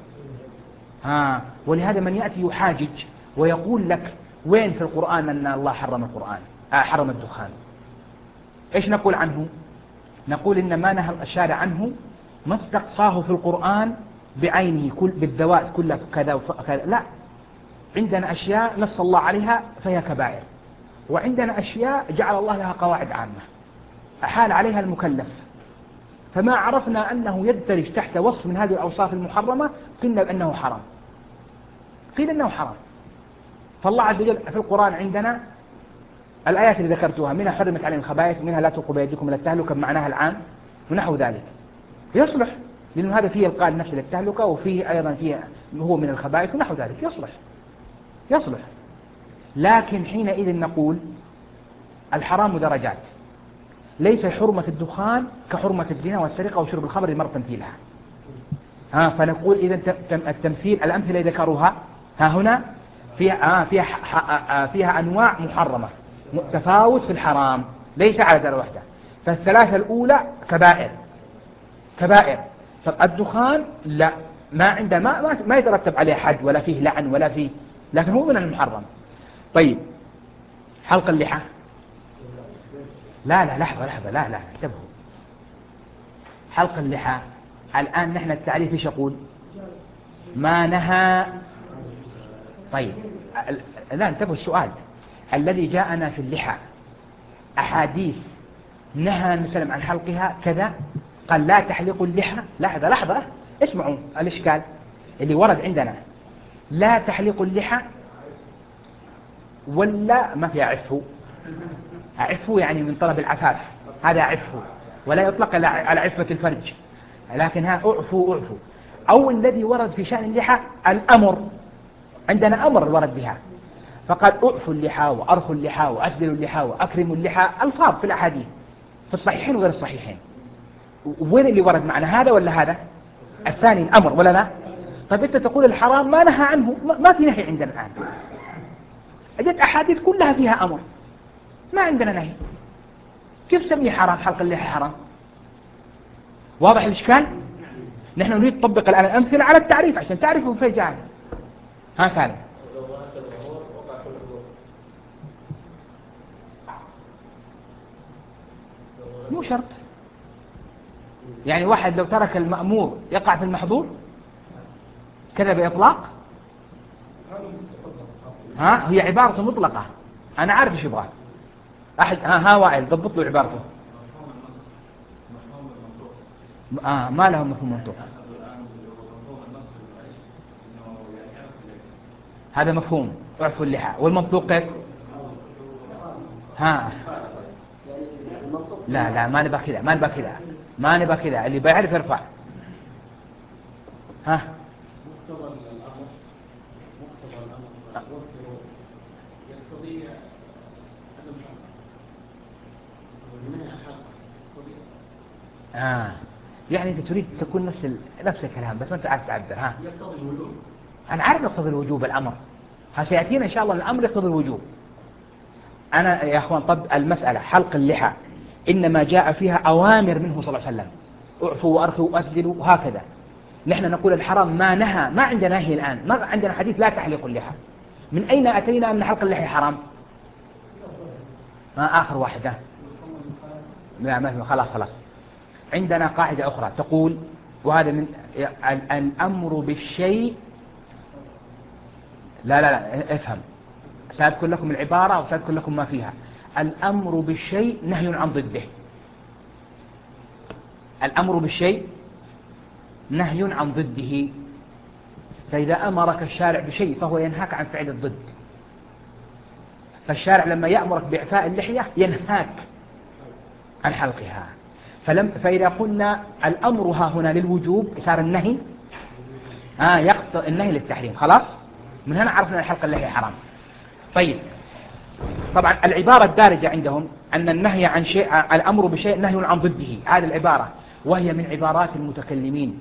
ها ولهذا من يأتي يحاجج ويقول لك وين في القرآن أن الله حرم القرآن آه حرم الدخان، إيش نقول عنه؟ نقول إن ما نهى الشارع عنه ما استقصاه في القرآن بعينه كل بالذوات كلها كذا وكذا، لا، عندنا أشياء نص الله عليها فهي كبائر، وعندنا أشياء جعل الله لها قواعد عامة أحال عليها المكلف، فما عرفنا أنه يدرج تحت وصف من هذه الأوصاف المحرمة قلنا بأنه حرام، قيل أنه حرام. فالله عز وجل في القرآن عندنا الآيات اللي ذكرتها منها حرمت عليهم الخبائث، منها لا تلقوا بأيديكم إلى التهلكة بمعناها العام ونحو ذلك، يصلح لأنه هذا فيه القاء النفس للتهلكة وفيه أيضا فيه هو من الخبائث ونحو ذلك، يصلح يصلح. لكن حينئذ نقول الحرام درجات، ليس حرمة الدخان كحرمة الزنا والسرقة وشرب الخمر مر تمثيلها. ها فنقول إذا التمثيل الأمثلة ذكروها ها هنا فيها, آه فيها, آه فيها أنواع محرمة تفاوت في الحرام ليس على درجة واحدة، فالثلاثة الأولى كبائر كبائر. طب الدخان لا، ما عنده ما, ما, ما يترتب عليه حد ولا فيه لعن ولا فيه، لكن هو من المحرم. طيب حلق اللحى لا لا لحظة لحظة لا لا انتبهوا، حلق اللحى الآن نحن التعريف ايش يقول؟ ما نهى. طيب لا انتبهوا السؤال، الذي جاءنا في اللحى أحاديث نهى النبي صلى الله عليه وسلم عن حلقها كذا، قال لا تحلقوا اللحى. لحظة لحظة اسمعوا الإشكال اللي ورد عندنا، لا تحلقوا اللحى ولا ما في أعفوا. أعفوا يعني من طلب العفاف، هذا أعفوا ولا يطلق على عفة الفرج، لكن ها أعفوا أعفوا. أو الذي ورد في شأن اللحى الأمر، عندنا أمر ورد بها، فقال أعفوا اللحى وأرخوا اللحى وأسدلوا اللحى وأكرموا اللحى، ألفاظ في الأحاديث في الصحيحين وغير الصحيحين. وين اللي ورد معنا، هذا ولا هذا؟ الثاني الأمر ولا لا؟ طيب أنت تقول الحرام ما نهى عنه، ما في نهي عندنا الآن، أجت أحاديث كلها فيها أمر، ما عندنا نهي، كيف سمي حرام حلق اللحى حرام؟ واضح الإشكال؟ نحن نريد نطبق الآن الأمثلة على التعريف عشان تعرفوا في جاء. ها سالم مو شرط، يعني واحد لو ترك المأمور يقع في المحظور كذا بإطلاق؟ ها هي عبارة مطلقة، أنا عارف إيش يبغى أحد. ها ها وائل ضبط له عبارته. آه ما لهم مفهوم منطوق، هذا مفهوم اعفوا اللحى، والمنطوق كيف؟ ها لا لا ما نبغى كذا ما نبغى كذا ما نبغى كذا، اللي بيعرف يرفع. ها آه يعني أنت تريد تكون نفس ال... نفس الكلام بس ما أنت عارف تعبر. ها أنا عارف يقتضي الوجوب الأمر، سيأتينا إن شاء الله الأمر يقتضي الوجوب. أنا يا أخوان طب المسألة حلق اللحى إنما جاء فيها أوامر منه صلى الله عليه وسلم، اعفوا وأرخوا وأسدلوا وهكذا. نحن نقول الحرام ما نهى، ما عندنا نهي الآن، ما عندنا حديث لا تحلق اللحى. من أين أتينا أن حلق اللحى حرام؟ ما آخر واحدة لا ما خلاص خلاص. عندنا قاعدة أخرى تقول، وهذا من الأمر بالشيء، لا لا لا افهم، سأذكر لكم العبارة وسأذكر لكم ما فيها. الأمر بالشيء نهي عن ضده، الأمر بالشيء نهي عن ضده، فإذا أمرك الشارع بشيء فهو ينهاك عن فعل الضد. فالشارع لما يأمرك بإعفاء اللحية ينهاك عن حلقها. فلم فإذا قلنا الأمر ها هنا للوجوب صار النهي آه يقتضي النهي للتحريم. خلاص من هنا عرفنا الحلق اللحية حرام. طيب طبعا العبارة الدارجة عندهم أن النهي عن شيء، الأمر بشيء نهي عن ضده، هذه العبارة وهي من عبارات المتكلمين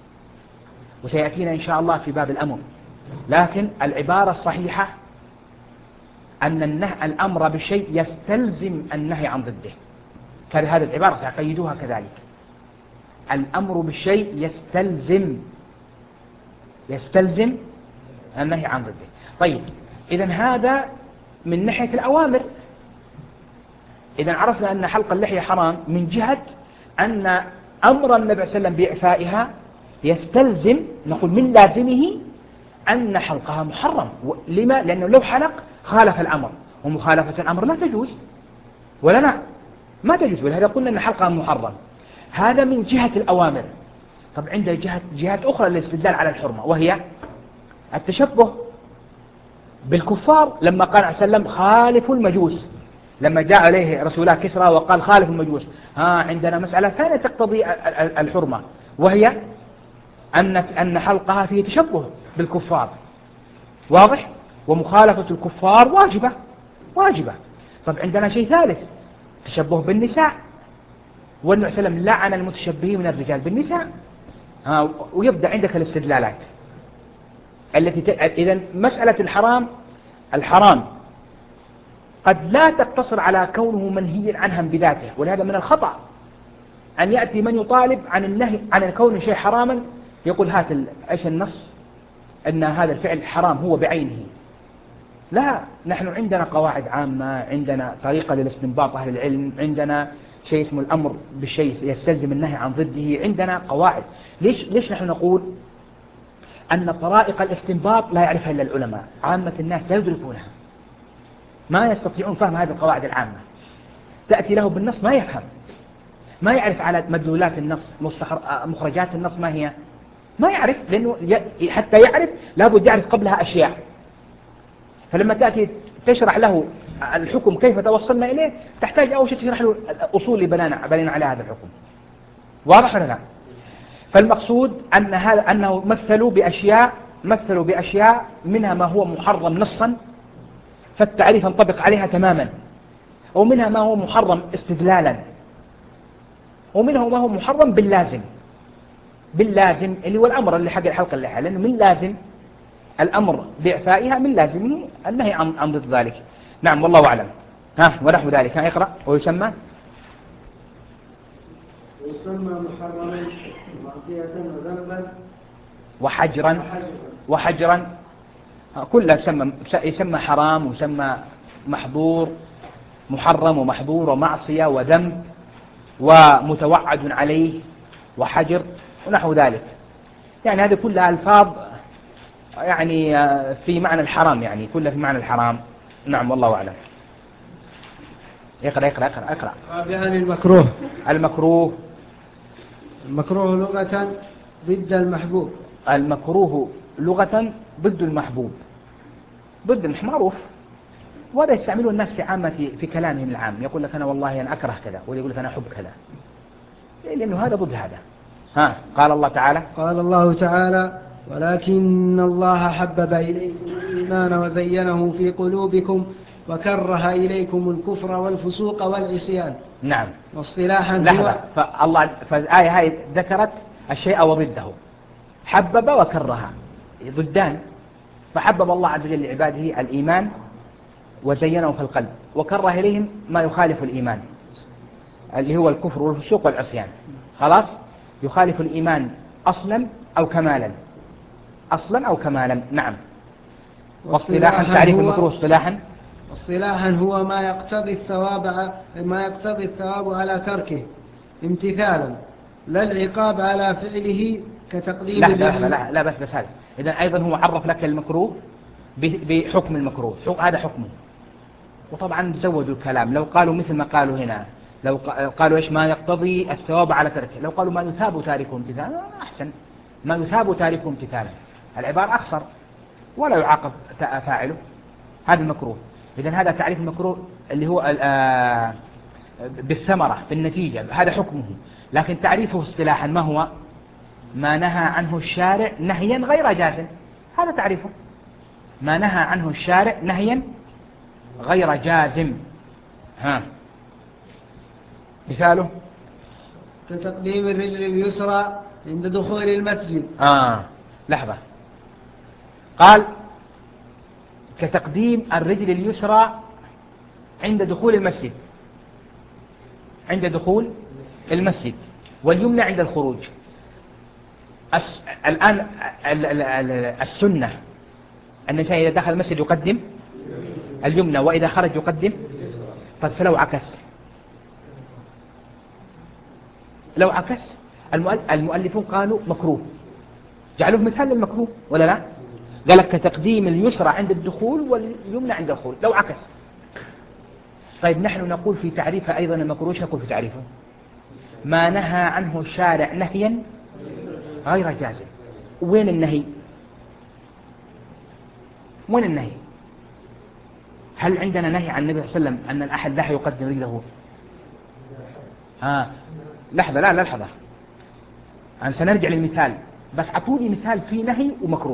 وسيأتينا إن شاء الله في باب الأمر. لكن العبارة الصحيحة أن النهي الأمر بشيء يستلزم النهي عن ضده. هذه العبارة سيقيدوها كذلك، الأمر بالشيء يستلزم يستلزم النهي عن ضده. طيب إذن هذا من ناحية الأوامر. إذن عرفنا أن حلق اللحية حرام من جهة أن أمر النبي صلى الله عليه وسلم بإعفائها يستلزم، نقول من لازمه أن حلقها محرم. لما؟ لأنه لو حلق خالف الأمر، ومخالفة الأمر لا تجوز ولا لا ما تجوز، ولهذا قلنا أن حلقها محرم. هذا من جهة الأوامر. طب عندنا جهة جهات أخرى للاستدلال على الحرمة، وهي التشبه بالكفار. لما قال عليه وسلم خالف المجوس، لما جاء عليه رسول الله كسرى وقال خالف المجوس، ها عندنا مسألة ثانية تقتضي الحرمة، وهي أن أن حلقها فيه تشبه بالكفار، واضح؟ ومخالفة الكفار واجبة واجبة. طب عندنا شيء ثالث، تشبه بالنساء، والنبي صلى الله عليه وسلم لعن المتشبهين من الرجال بالنساء. ها ويبدأ عندك الاستدلالات التي ت... إذا مسألة الحرام الحرام قد لا تقتصر على كونه منهي عنها بذاته، ولهذا من الخطأ أن يأتي من يطالب عن النهي عن كون شيء حراما يقول هات ال... ايش النص أن هذا الفعل حرام هو بعينه. لا، نحن عندنا قواعد عامة، عندنا طريقة للاستنباط أهل العلم، عندنا شيء اسمه الأمر بالشيء يستلزم النهي عن ضده، عندنا قواعد. ليش ليش نحن نقول أن طرائق الاستنباط لا يعرفها إلا العلماء؟ عامة الناس لا يدركونها، ما يستطيعون فهم هذه القواعد العامة. تأتي له بالنص ما يفهم، ما يعرف على مدلولات النص، مخرجات النص ما هي، ما يعرف، لأنه حتى يعرف لابد يعرف قبلها أشياء. فلما تأتي تشرح له الحكم كيف توصلنا إليه، تحتاج أول شيء تشرح له الأصول اللي بنينا بنينا على هذا الحكم. واضح ولا لا؟ فالمقصود أن هذا أنه مثلوا بأشياء مثلوا بأشياء منها ما هو محرم نصا فالتعريف ينطبق عليها تماما، ومنها ما هو محرم استدلالا، ومنه ما هو محرم باللازم باللازم اللي هو الأمر اللي حق الحلقة اللحية، لأنه من لازم الأمر بإعفائها من لازمه النهي عن عن ضد ذلك. نعم والله أعلم. ها ونحو ذلك. ها اقرأ. ويسمى ويسمى محرما معصية وذنبا وحجرا وحجرا كلها يسمى يسمى حرام ويسمى محظور، محرم ومحظور ومعصية وذنب ومتوعد عليه وحجر ونحو ذلك. يعني هذه كلها ألفاظ يعني في معنى الحرام، يعني كلها في معنى الحرام. نعم والله أعلم. اقرأ اقرأ اقرأ اقرأ. رابعا المكروه. المكروه المكروه لغة ضد المحبوب. المكروه لغة ضد المحبوب، ضد مش معروف، وهذا يستعمله الناس في عامة في كلامهم العام. يقول لك أنا والله أنا أكره كذا، ولا يقول لك أنا أحب كذا، لأنه هذا ضد هذا. ها قال الله تعالى قال الله تعالى ولكن الله حبب إليكم الإيمان وزينه في قلوبكم وكره إليكم الكفر والفسوق والعصيان. نعم. واصطلاحا لحظة، فالله فالآية هاي ذكرت الشيء وضده، حبب وكره ضدان. فحبب الله عز وجل لعباده الإيمان وزينه في القلب، وكره إليهم ما يخالف الإيمان اللي هو الكفر والفسوق والعصيان. خلاص، يخالف الإيمان أصلا أو كمالا، أصلا أو كمالا. نعم. واصطلاحا تعريف المكروه اصطلاحا اصطلاحا هو ما يقتضي الثواب ما يقتضي الثواب على تركه امتثالا، لا العقاب على فعله كتقديم. لا لا لا, لا, لا بس بس هذا إذا أيضا هو عرف لك المكروه بحكم المكروه، هذا حكمه. وطبعا زودوا الكلام، لو قالوا مثل ما قالوا هنا، لو قالوا إيش ما يقتضي الثواب على تركه، لو قالوا ما يثاب تاركه امتثالا أحسن، ما يثاب تاركه امتثالا، العبارة أخصر ولا يعاقب فاعله. هذا المكروه. إذن هذا تعريف المكروه اللي هو بالثمرة بالنتيجة هذا حكمه، لكن تعريفه اصطلاحا ما هو؟ ما نهى عنه الشارع نهيا غير جازم، هذا تعريفه. ما نهى عنه الشارع نهيا غير جازم. ها مثاله كتقديم الرجل اليسرى عند دخول المسجد. آه لحظة، قال كتقديم الرجل اليسرى عند دخول المسجد، عند دخول المسجد، واليمنى عند الخروج. الآن السنة أن الإنسان إذا دخل المسجد يقدم اليمنى، وإذا خرج يقدم. طيب فلو عكس، لو عكس المؤلفون قالوا مكروه، جعلوه مثال للمكروه ولا لا؟ قال لك كتقديم اليسرى عند الدخول واليمنى عند الخروج لو عكس. طيب نحن نقول في تعريفه أيضا المكروه، نقول في تعريفه ما نهى عنه الشارع نهيا غير جازم. وين النهي؟ وين النهي؟ هل عندنا نهي عن النبي صلى الله عليه وسلم أن الأحد لا يقدم رجله؟ ها لحظة، لا لا لحظة، أنا سنرجع للمثال، بس أعطوني مثال فيه نهي ومكروه.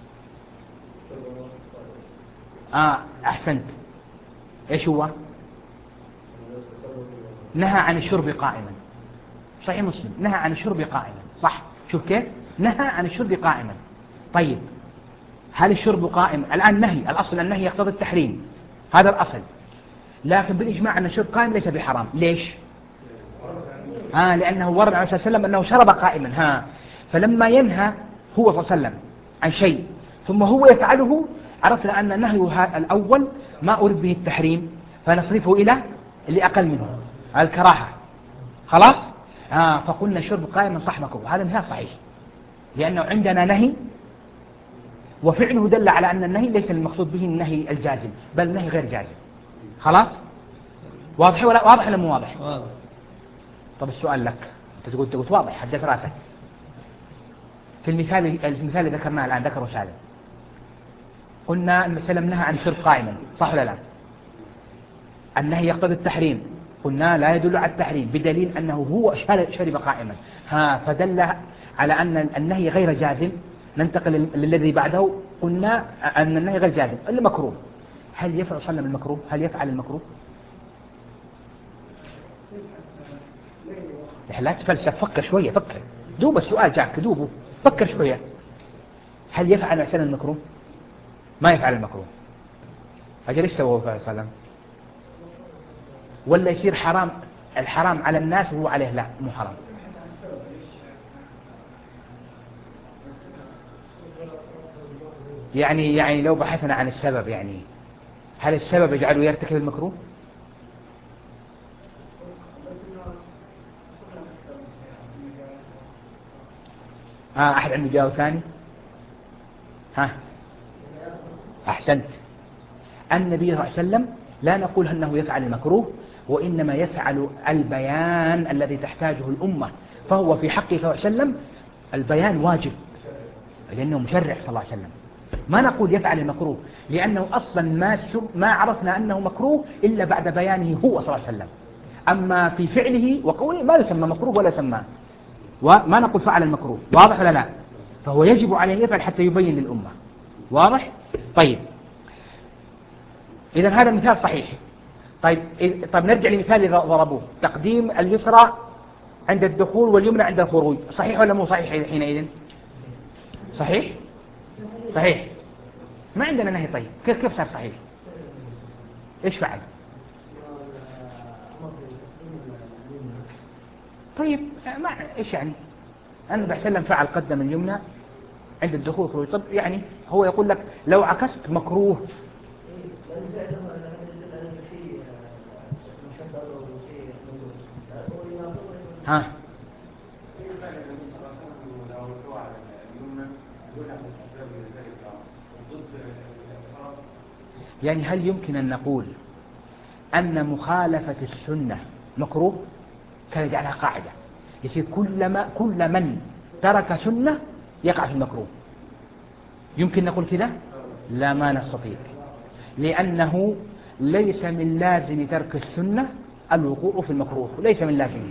آه أحسنت، إيش هو؟ نهى عن الشرب قائما، صحيح مسلم، نهى عن الشرب قائما، صح. شوف كيف نهى عن الشرب قائما. طيب هل الشرب قائم الآن نهي، الأصل النهي يقتضي التحريم، هذا الأصل، لكن بالإجماع أن الشرب قائم ليس بحرام. ليش؟ ها لأنه ورد عليه الصلاة والسلام أنه شرب قائما. ها فلما ينهى هو صلى الله عليه وسلم عن شيء ثم هو يفعله، عرفنا أن نهيه الأول ما أريد به التحريم، فنصرفه إلى اللي أقل منه الكراهة، خلاص. ها فقلنا شرب قائما صح مكروه، هذا مثال صحيح، لأنه عندنا نهي وفعله دل على أن النهي ليس المقصود به النهي الجازم، بل النهي غير جازم. خلاص واضح ولا واضح ولا مو واضح؟ واضح. طب السؤال لك، انت تقول تقول واضح، حدث راسك. في المثال المثال اللي ذكرناه الآن ذكره سالم، قلنا النبي صلى الله عليه وسلم نهى عن الشرب قائما، صح ولا لا؟ النهي يقتضي التحريم، قلنا لا يدل على التحريم بدليل أنه هو شرب قائما. ها فدل على أن النهي غير جازم. ننتقل للذي بعده، قلنا أن النهي غير جازم إلا مكروه. هل يفعل صلى الله المكروه؟ هل يفعل المكروه؟ لا تفلسف، فكر شوية، فكر دوب السؤال جاك دوبه، فكر شوية. هل يفعل عشان المكروه؟ ما يفعل المكروه. أجل إيش سوى صلى الله عليه وسلم؟ ولا يصير حرام، الحرام على الناس وهو عليه لا مو حرام. يعني يعني لو بحثنا عن السبب، يعني هل السبب يجعله يرتكب المكروه؟ ها أحد عنده جواب ثاني؟ ها أحسنت. النبي صلى الله عليه وسلم لا نقول أنه يفعل المكروه، وإنما يفعل البيان الذي تحتاجه الأمة، فهو في حقه صلى الله عليه وسلم البيان واجب لأنه مشرع صلى الله عليه وسلم. ما نقول يفعل المكروه، لأنه أصلا ما ما عرفنا أنه مكروه إلا بعد بيانه هو صلى الله عليه وسلم. أما في فعله وقوله ما يسمى مكروه ولا سماه، وما نقول فعل المكروه. واضح ولا لا؟ فهو يجب عليه يفعل حتى يبين للأمة. واضح؟ طيب إذا هذا مثال صحيح. طيب طيب نرجع لمثال اللي ضربوه، تقديم اليسرى عند الدخول واليمنى عند الخروج، صحيح ولا مو صحيح حينئذ؟ صحيح؟ صحيح، ما عندنا نهي. طيب كيف كيف صار صحيح؟ ايش فعل؟ طيب ما ايش يعني؟ النبي صلى الله عليه وسلم فعل قدم اليمنى عند الدخول والخروج. طب يعني هو يقول لك لو عكست مكروه. ها يعني هل يمكن أن نقول أن مخالفة السنة مكروه؟ كان يجعلها قاعدة، يصير كل ما كل من ترك سنة يقع في المكروه. يمكن نقول كذا؟ لا ما نستطيع، لأنه ليس من لازم ترك السنة الوقوع في المكروه، ليس من لازمه،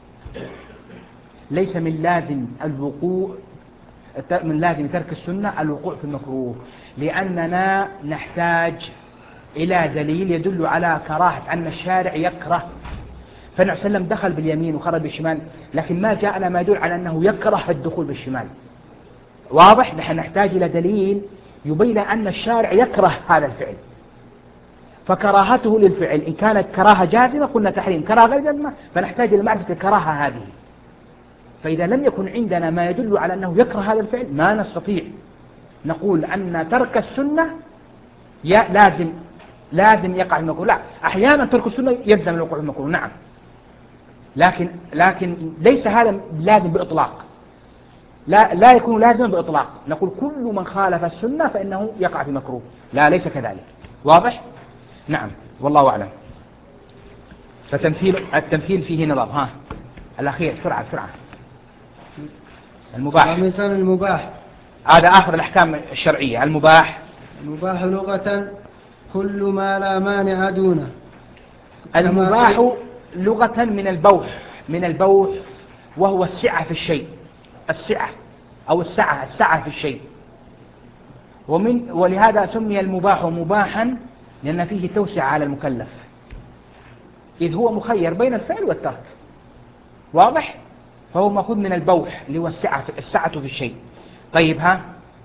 ليس من لازم الوقوع من لازم ترك السنة الوقوع في المكروه، لأننا نحتاج إلى دليل يدل على كراهة، أن الشارع يكره. فالنبي صلى الله عليه وسلم دخل باليمين وخرج بالشمال، لكن ما جاءنا ما يدل على أنه يكره الدخول بالشمال. واضح؟ نحن نحتاج إلى دليل يبين أن الشارع يكره هذا الفعل، فكراهته للفعل إن كانت كراهة جازمة قلنا تحريم، كراهة غير جازمة فنحتاج إلى معرفة الكراهة هذه. فإذا لم يكن عندنا ما يدل على أنه يكره هذا الفعل ما نستطيع نقول أن ترك السنة لازم لازم يقع في المكروه. لا، أحيانا ترك السنة يلزم الوقوع في المكروه، نعم، لكن لكن ليس هذا لازم بإطلاق، لا لا يكون لازما بإطلاق نقول كل من خالف السنة فإنه يقع في مكروه، لا ليس كذلك. واضح؟ نعم، والله أعلم. فتمثيل التمثيل فيه نظر. ها الأخير بسرعة بسرعة. المباح، مثال المباح هذا آخر الأحكام الشرعية. المباح، المباح لغة كل ما لا مانع دونه. المباح لغة من البوح، من البوح وهو السعة في الشيء، السعة أو السعة السعة في الشيء، ومن ولهذا سمي المباح مباحا لأن فيه توسع على المكلف، إذ هو مخير بين الفعل والترك. واضح؟ فهو مأخوذ من البوح اللي هو السعة السعة في الشيء. طيب، ها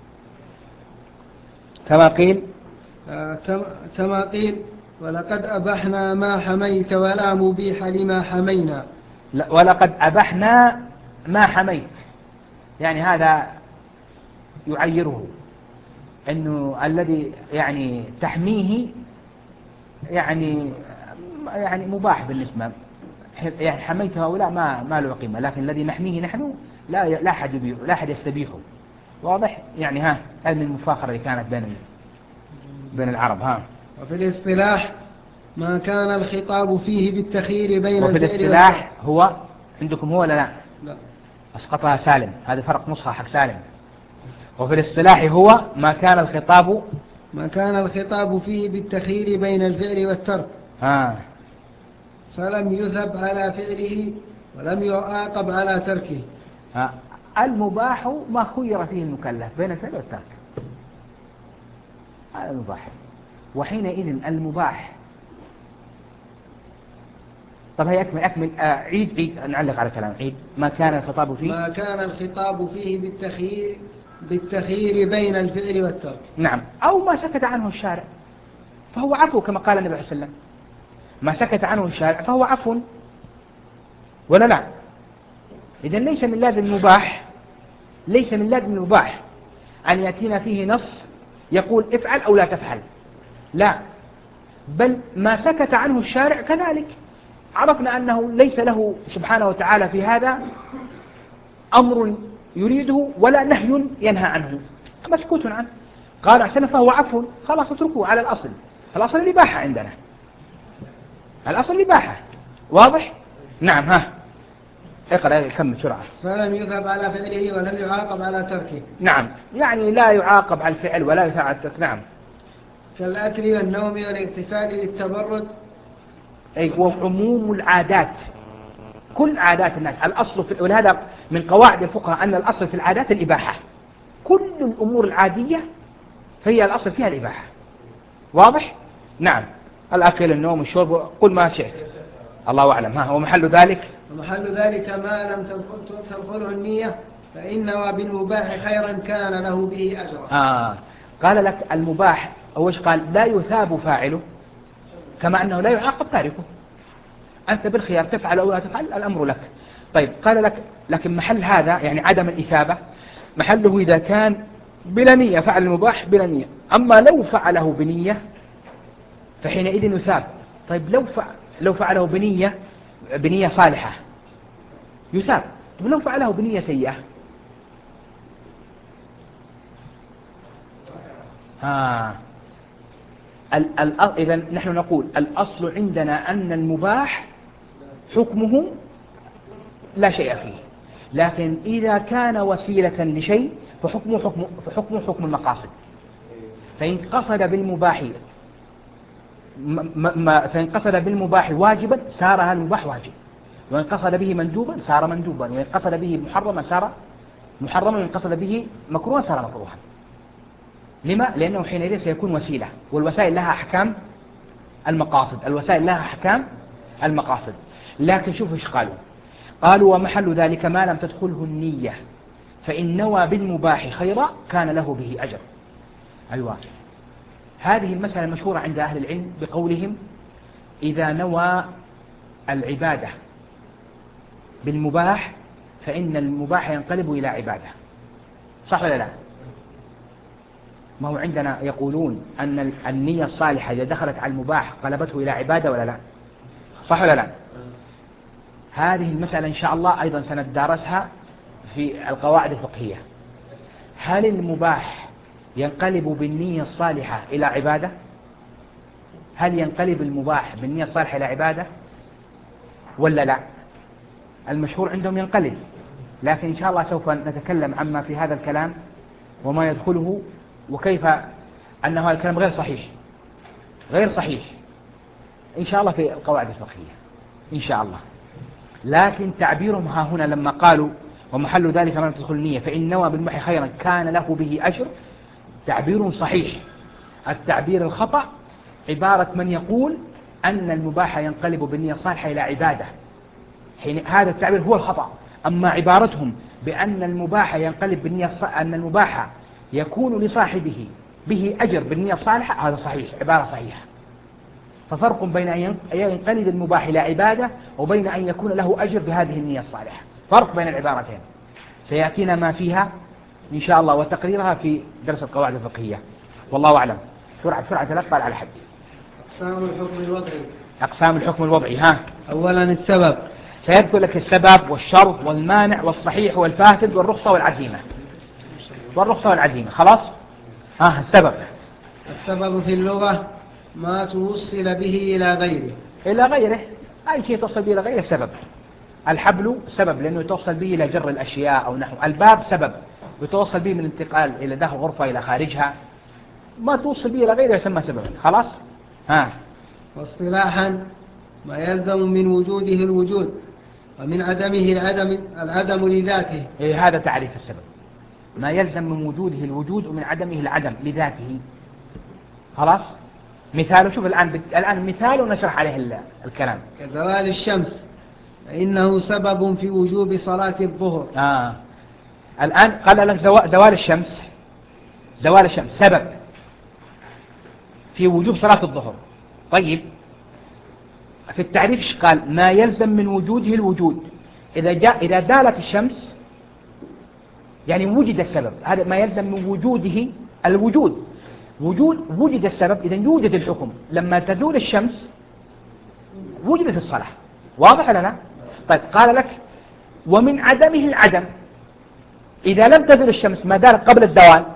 كما قيل آه كما قيل ولقد أبحنا ما حميت ولا مبيح لما حمينا. ولقد أبحنا ما حميت، يعني هذا يعيره أنه الذي يعني تحميه يعني يعني مباح بالنسبة، يعني حميت هؤلاء ما ما له قيمة، لكن الذي نحميه نحن لا لا أحد يبيعه، لا أحد يستبيحه. واضح؟ يعني ها هذه المفاخرة اللي كانت بين بين العرب. ها وفي الاصطلاح ما كان الخطاب فيه بالتخيير بين وفي الفعل الاصطلاح هو عندكم هو ولا لا؟ لا، أسقطها سالم، هذا فرق نسخة حق سالم. وفي الاصطلاح هو ما كان الخطاب ما كان الخطاب فيه بالتخيير بين الفعل والترك، آه. فلم يثب على فعله ولم يعاقب على تركه. آه. المباح ما خير فيه المكلف بين الفعل والترك، هذا المباح. وحينئذ المباح، طب هي أكمل أكمل آه عيد عيد نعلق على كلام عيد. ما كان الخطاب فيه ما كان الخطاب فيه بالتخيير بالتخيير بين الفعل والترك، نعم، أو ما سكت عنه الشارع فهو عفو، كما قال النبي صلى الله عليه وسلم ما سكت عنه الشارع فهو عفو ولا لا؟ إذن ليس من لازم المباح، ليس من لازم المباح أن يأتينا فيه نص يقول افعل أو لا تفعل، لا، بل ما سكت عنه الشارع كذلك عرفنا أنه ليس له سبحانه وتعالى في هذا أمر يريده ولا نهي ينهى عنه، مسكوت عنه. قال عسنا فهو عفو، خلاص اتركوه على الأصل، الأصل الإباحة عندنا، الأصل الإباحة. واضح؟ نعم. ها اقرأ كم بسرعة. فلم يثب على فعله ولم يعاقب على تركه. نعم، يعني لا يعاقب على الفعل ولا يثاب على الترك. نعم، كالأكل والنوم والاغتسال للتبرد. أي وعموم العادات، كل عادات الناس الأصل في، ولهذا من قواعد الفقهاء أن الأصل في العادات الإباحة، كل الأمور العادية فهي الأصل فيها الإباحة. واضح؟ نعم، الأكل النوم الشرب قل ما شئت، الله أعلم. ها هو محل ذلك ومحل ذلك ما لم تدخله النية فإن بالمباح خيرا كان له به أجرا. آه. قال لك المباح هو ايش قال؟ لا يثاب فاعله كما أنه لا يعاقب تاركه، أنت بالخيار تفعل أو لا تفعل، الأمر لك. طيب قال لك لكن محل هذا يعني عدم الإثابة محله إذا كان بلا نية، فعل المباح بلا نية. أما لو فعله بنية فحينئذ يثاب. طيب لو فعل لو فعله بنية بنية صالحة يثاب، طيب لو فعله بنية سيئة آه. إذا نحن نقول الأصل عندنا أن المباح حكمه لا شيء فيه، لكن إذا كان وسيلة لشيء فحكمه حكم, فحكمه حكم المقاصد. فإن قصد بالمباح فإن قصد بالمباح واجبا صار هذا المباح واجب، وإن قصد به مندوبا صار مندوبا، وإن قصد به محرما صار محرما، وإن قصد به مكروها صار مكروها. لما؟ لأنه حينئذ سيكون وسيلة، والوسائل لها أحكام المقاصد، الوسائل لها أحكام المقاصد. لكن شوفوا إيش قالوا، قالوا ومحل ذلك ما لم تدخله النية، فإن نوى بالمباح خيرا كان له به أجر. أيوة، هذه المسألة المشهورة عند أهل العلم بقولهم إذا نوى العبادة بالمباح فإن المباح ينقلب إلى عبادة، صح ولا لا؟ ما هو عندنا يقولون أن النية الصالحة إذا دخلت على المباح قلبته إلى عبادة ولا لا؟ صح ولا لا؟ هذه المسألة إن شاء الله أيضا سندرسها في القواعد الفقهية. هل المباح ينقلب بالنية الصالحة إلى عبادة؟ هل ينقلب المباح بالنية الصالحة إلى عبادة ولا لا؟ المشهور عندهم ينقلب، لكن إن شاء الله سوف نتكلم عما في هذا الكلام وما يدخله، وكيف أن هذا الكلام غير صحيح غير صحيح إن شاء الله في القواعد الفقهية إن شاء الله. لكن تعبيرهم ها هنا لما قالوا ومحل ذلك ما تدخل النية فإن نوى بالمباح خيرا كان له به أجر، تعبير صحيح. التعبير الخطأ عبارة من يقول أن المباح ينقلب بالنية الصالحة إلى عبادة، حين هذا التعبير هو الخطأ. أما عبارتهم بأن المباح ينقلب بالنية الصالحة، أن المباح يكون لصاحبه به أجر بالنية الصالحة، هذا صحيح، عبارة صحيحة. ففرق بين أن ينقلب المباح إلى عبادة وبين أن يكون له أجر بهذه النية الصالحة، فرق بين العبارتين سيأتينا ما فيها إن شاء الله وتقريرها في درس القواعد الفقهية. والله أعلم. سرعة سرعة تلقى على حد. أقسام الحكم الوضعي. أقسام الحكم الوضعي. ها. أولا السبب، سيذكر لك السبب والشرط والمانع والصحيح والفاسد والرخصة والعزيمة والرخصة والعزيمة خلاص. ها السبب. السبب في اللغة ما توصل به إلى غيره. إلى غيره، أي شيء توصل به إلى غيره سبب. الحبل سبب لأنه يتوصل به إلى جر الأشياء أو نحو. الباب سبب يتوصل به من الانتقال إلى داخل غرفة إلى خارجها. ما توصل به إلى غيره يسمى سببا خلاص. ها. واصطلاحا ما يلزم من وجوده الوجود ومن عدمه العدم العدم لذاته. إيه هذا تعريف السبب، ما يلزم من وجوده الوجود ومن عدمه العدم لذاته خلاص. مثاله شوف الآن بت... الآن مثال ونشرح عليه الكلام. كزوال الشمس فإنه سبب في وجوب صلاة الظهر. آه. الآن قال لك زوال الشمس، زوال الشمس سبب في وجوب صلاة الظهر. طيب في التعريف ايش قال؟ ما يلزم من وجوده الوجود. إذا جاء إذا زالت الشمس يعني وجد السبب، هذا ما يلزم من وجوده الوجود. وجود وجد السبب إذا يوجد الحكم. لما تزول الشمس وجدت الصلاة، واضح لنا؟ طيب قال لك ومن عدمه العدم، إذا لم تزل الشمس ما دارت قبل الزوال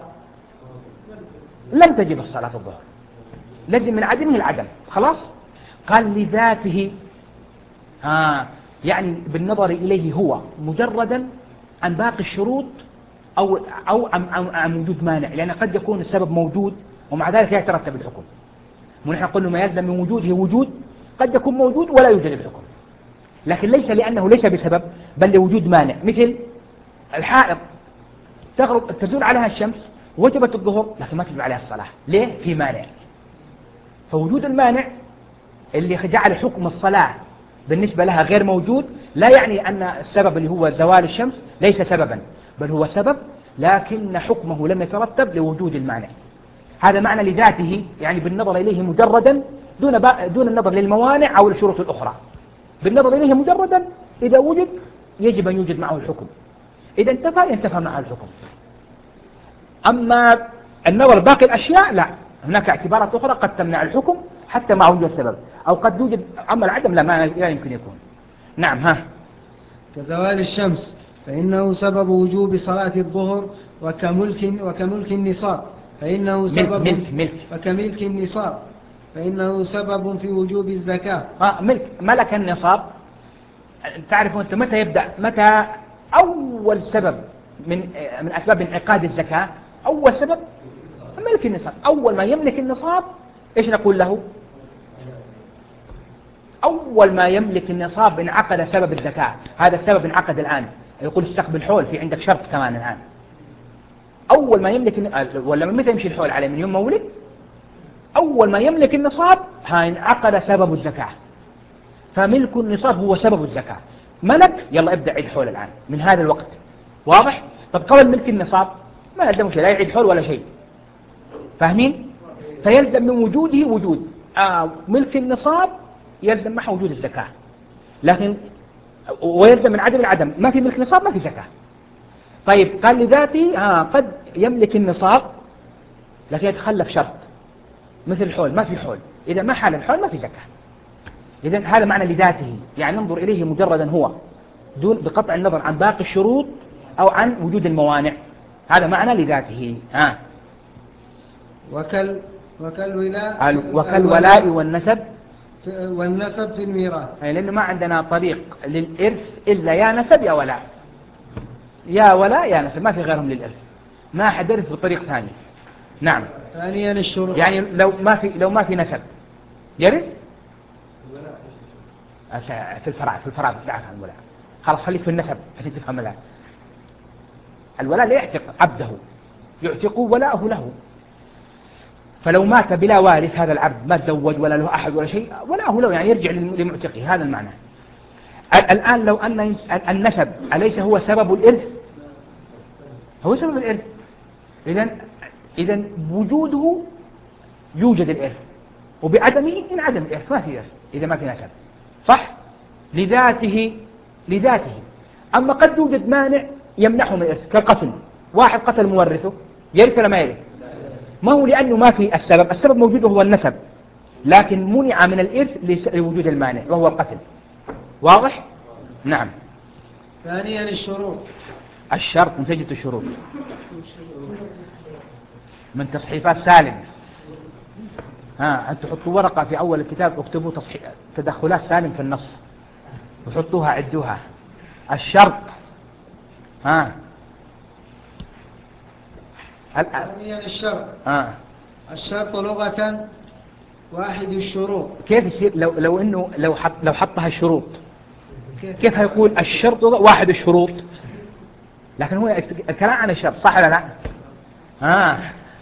لم تجب الصلاة الظهر، لازم من عدمه العدم خلاص. قال لذاته، آه يعني بالنظر إليه هو مجردا عن باقي الشروط أو أو عن, عن, عن وجود مانع، لأن قد يكون السبب موجود ومع ذلك يترتب الحكم. ونحن قلنا ما يلزم من وجوده وجود، قد يكون موجود ولا يوجد الحكم، لكن ليس لأنه ليس بسبب بل لوجود مانع. مثل الحائض تغرب تزول عليها الشمس وجبت الظهر لكن ما تجب عليها الصلاة، ليه؟ في مانع. فوجود المانع اللي جعل حكم الصلاة بالنسبة لها غير موجود لا يعني أن السبب اللي هو زوال الشمس ليس سببا، بل هو سبب لكن حكمه لم يترتب لوجود المانع. هذا معنى لذاته، يعني بالنظر إليه مجردا دون دون النظر للموانع أو الشروط الأخرى. بالنظر إليه مجردا إذا وجد يجب أن يوجد معه الحكم، إذا انتفى ينتفى معه الحكم. أما النظر باقي الأشياء لا، هناك اعتبارات أخرى قد تمنع الحكم حتى مع وجود السبب، أو قد يوجد. أما العدم لا، ما لا يمكن يكون. نعم. ها. كزوال الشمس فإنه سبب وجوب صلاة الظهر وكملك وكملك النصاب فإنه سبب ملك ملك وكملك النصاب فإنه سبب في وجوب الزكاة. آه ملك ملك النصاب. تعرف أنت متى يبدأ، متى أول سبب من من أسباب انعقاد الزكاة؟ أول سبب ملك النصاب. أول ما يملك النصاب إيش نقول له؟ أول ما يملك النصاب انعقد سبب الزكاة، هذا السبب انعقد الآن. يقول استقبل حول، في عندك شرط كمان الآن. أول ما يملك، ولا من متى يمشي الحول عليه؟ من يوم ما ولد. أول ما يملك النصاب ها انعقد سبب الزكاة، فملك النصاب هو سبب الزكاة. ملك، يلا ابدأ عيد حول الآن من هذا الوقت. واضح؟ طب قبل ملك النصاب ما يلزم شيء، لا يعيد حول ولا شيء. فاهمين؟ فيلزم من وجوده وجود آه ملك النصاب، يلزم معه وجود الزكاة. لكن ويلزم من عدم العدم، ما في ملك نصاب ما في زكاة. طيب قال لذاته آه قد يملك النصاب لكن يتخلف شرط مثل الحول، ما في حول. إذا ما حال الحول ما في زكاة. إذا هذا معنى لذاته، يعني ننظر إليه مجردا هو دون بقطع النظر عن باقي الشروط أو عن وجود الموانع. هذا معنى لذاته. آه. وكال وكالولاء وكالولاء والنسب والنسب في الميراث، يعني لأنه ما عندنا طريق للإرث إلا يا نسب يا ولاء، يا ولاء يا نسب، ما في غيرهم للإرث، ما حد يرث بطريق ثاني. نعم. ثانيا الشروط، يعني لو ما في لو ما في نسب يرث في الفرع، في الفرع بتاعك عن الولاء. خلاص خليك في النسب عشان تفهم الآن. الولاء لا يعتق عبده، يعتق ولاءه له. فلو مات بلا وارث هذا العبد، ما تزوج ولا له أحد ولا شيء، ولاءه له، يعني يرجع لمعتقه. هذا المعنى. الآن لو أن النسب أليس هو سبب الإرث؟ هو سبب الإرث. إذن إذن بوجوده يوجد الإرث، وبعدمه انعدم الإرث، ما في إرث إذا ما في نسب. صح؟ لذاته لذاته. أما قد يوجد مانع يمنحه من الإرث، كالقتل. واحد قتل مورثه، يرث ولا ما يرث؟ ما هو لأنه ما في السبب، السبب موجود هو النسب، لكن منع من الإرث لوجود المانع وهو القتل. واضح؟ نعم. ثانيا الشروط، الشرط نتيجة الشروط من تصحيفات سالم. ها أنتم تحطوا ورقة في أول الكتاب اكتبوا تصحيح تدخلات سالم في النص وحطوها عدوها. الشرط ها ثانيا الشرط. آه. الشرط لغة واحد الشروط. كيف يصير لو لو انه لو حط لو حطها الشروط كيف هيقول الشرط واحد الشروط؟ لكن هو الكلام عن الشرط، صح ولا لا؟ ها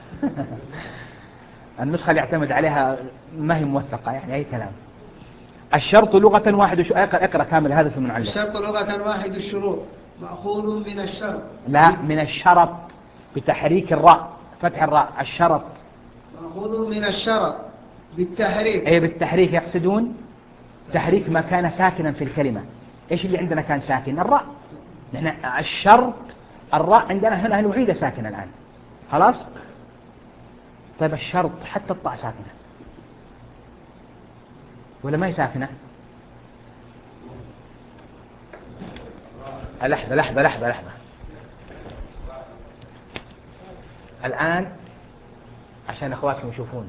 النسخة اللي يعتمد عليها ما هي موثقة، يعني أي كلام. الشرط لغة واحد الشروط. اقرأ كامل هذا في المعلم. الشرط لغة واحد الشروط مأخوذ من الشرط. لا، من الشرط بتحريك الراء، فتح الراء. الشرط مأخوذ من الشرط بالتحريك. أي بالتحريك، يقصدون تحريك ما كان ساكنا في الكلمة. إيش اللي عندنا كان ساكن؟ الراء. نحن الشرط الراء عندنا هنا الوحيدة ساكنة الآن. خلاص. طيب الشرط حتى الطاء ساكنة ولا ما هي ساكنة؟ لحظة لحظة لحظة لحظة الآن عشان أخواتكم يشوفون.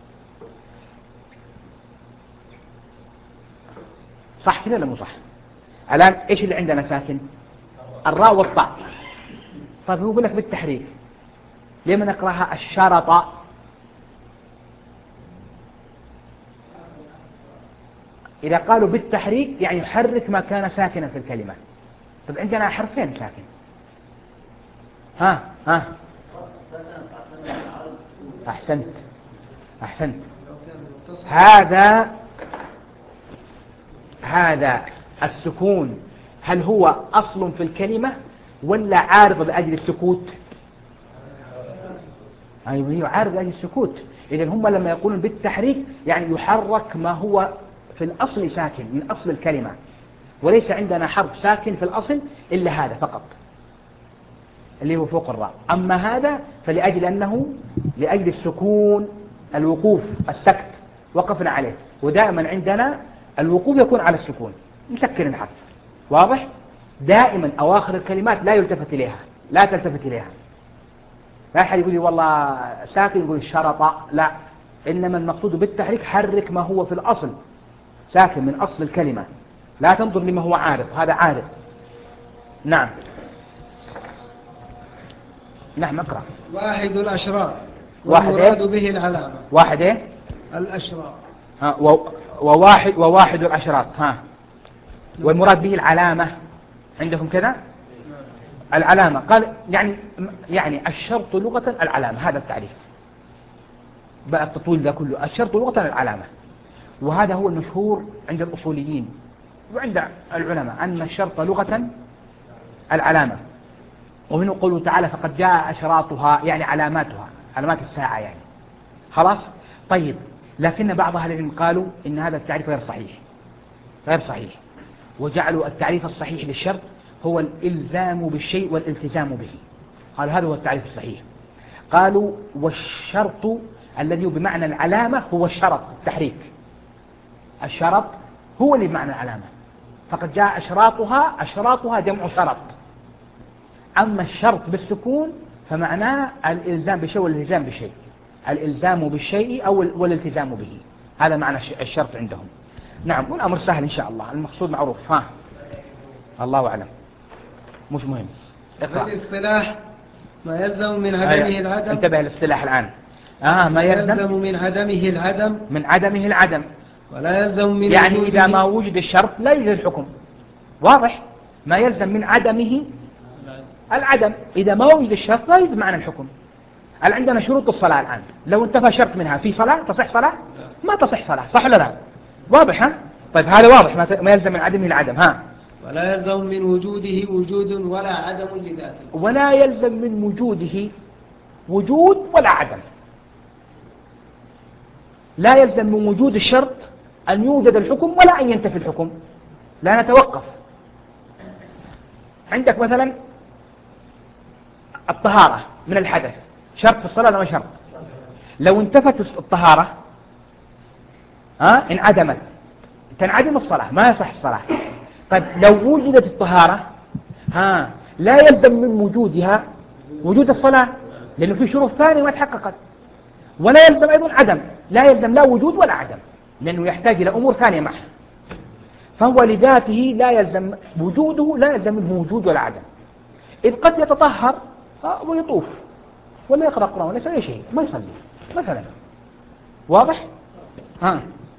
صح كذا ولا مو صح؟ الآن إيش اللي عندنا ساكن؟ الراء والطاء. طيب هو يقول لك بالتحريك، ليه ما نقراها الشرط؟ إذا قالوا بالتحريك يعني يحرك ما كان ساكنا في الكلمة. طب عندنا حرفين ساكن. ها ها أحسنت أحسنت. هذا هذا السكون هل هو أصل في الكلمة ولا عارض لأجل السكوت؟ أيوه عارض لأجل السكوت. إذن هم لما يقولون بالتحريك يعني يحرك ما هو في الأصل ساكن من أصل الكلمة، وليس عندنا حرف ساكن في الأصل إلا هذا فقط اللي هو فوق الراء. أما هذا فلأجل أنه لأجل السكون، الوقوف، السكت وقفنا عليه، ودائما عندنا الوقوف يكون على السكون نسكن الحرف. واضح؟ دائما أواخر الكلمات لا يلتفت إليها، لا تلتفت إليها. لا أحد يقول لي والله ساكن يقول الشرط، لا، إنما المقصود بالتحريك حرك ما هو في الأصل ساكن من أصل الكلمة، لا تنظر لما هو عارض. هذا عارض. نعم نعم اقرأ. واحد الأشرار واحد والمراد به العلامة. واحد ايه؟ الأشرار. ها و... وواحد وواحد الأشراط. ها، والمراد به العلامة عندكم كذا، العلامة. قال يعني يعني الشرط لغة العلامة، هذا التعريف بقى التطويل ذا كله. الشرط لغة العلامة، وهذا هو المشهور عند الأصوليين وعند العلماء أن الشرط لغة العلامة. ومنه قوله تعالى فقد جاء أشراطها، يعني علاماتها، علامات الساعة يعني. خلاص. طيب، لكن بعض أهل العلم قالوا إن هذا التعريف غير صحيح، غير صحيح، وجعلوا التعريف الصحيح للشرط هو الإلزام بالشيء والالتزام به. قالوا هذا هو التعريف الصحيح. قالوا والشرط الذي بمعنى العلامة هو الشرط، التحريك. الشرط هو اللي بمعنى العلامة. فقد جاء أشراطها، أشراطها جمع شرط. أما الشرط بالسكون فمعناه الإلزام بالشيء والالتزام بالشيء، الإلزام بالشيء أو والالتزام به، هذا معنى الشرط عندهم. نعم، والأمر سهل إن شاء الله، المقصود معروف. ها، الله أعلم، مش مهم. اقرأ. الاصطلاح ما يلزم من عدمه أيوة. العدم. انتبه للاصطلاح الآن. آه ما يلزم, يلزم من عدمه العدم، من عدمه العدم، ولا يلزم من يعني وجوده. إذا ما وجد الشرط لا يوجد الحكم. واضح؟ ما يلزم من عدمه العدم، إذا ما وجد الشرط لا يوجد معنى الحكم. هل عندنا شروط الصلاة الآن؟ لو انتفى شرط منها في صلاة تصح صلاة؟ ما تصح صلاة، صح ولا لا؟ واضح؟ ها؟ طيب هذا واضح، ما يلزم من عدمه العدم. ها، ولا يلزم من وجوده وجود ولا عدم لذاته. ولا يلزم من وجوده وجود ولا عدم. لا يلزم من وجود الشرط أن يوجد الحكم ولا أن ينتفي الحكم، لا نتوقف. عندك مثلا الطهارة من الحدث، شرط في الصلاة ولا شرط؟ لو انتفت الطهارة ها انعدمت، تنعدم الصلاة، ما يصح الصلاة. طيب لو وجدت الطهارة ها لا يلزم من وجودها وجود الصلاة، لأنه في شروط ثانية ما تحققت. ولا يلزم أيضا عدم، لا يلزم لا وجود ولا عدم، لأنه يحتاج إلى أمور ثانية معه. فهو لذاته لا يلزم وجوده، لا يلزم منه وجود ولا عدم. إذ قد يتطهر ويطوف ولا يقرأ القرآن ولا يسوي شيء، ما يصلي مثلا. واضح؟ ها.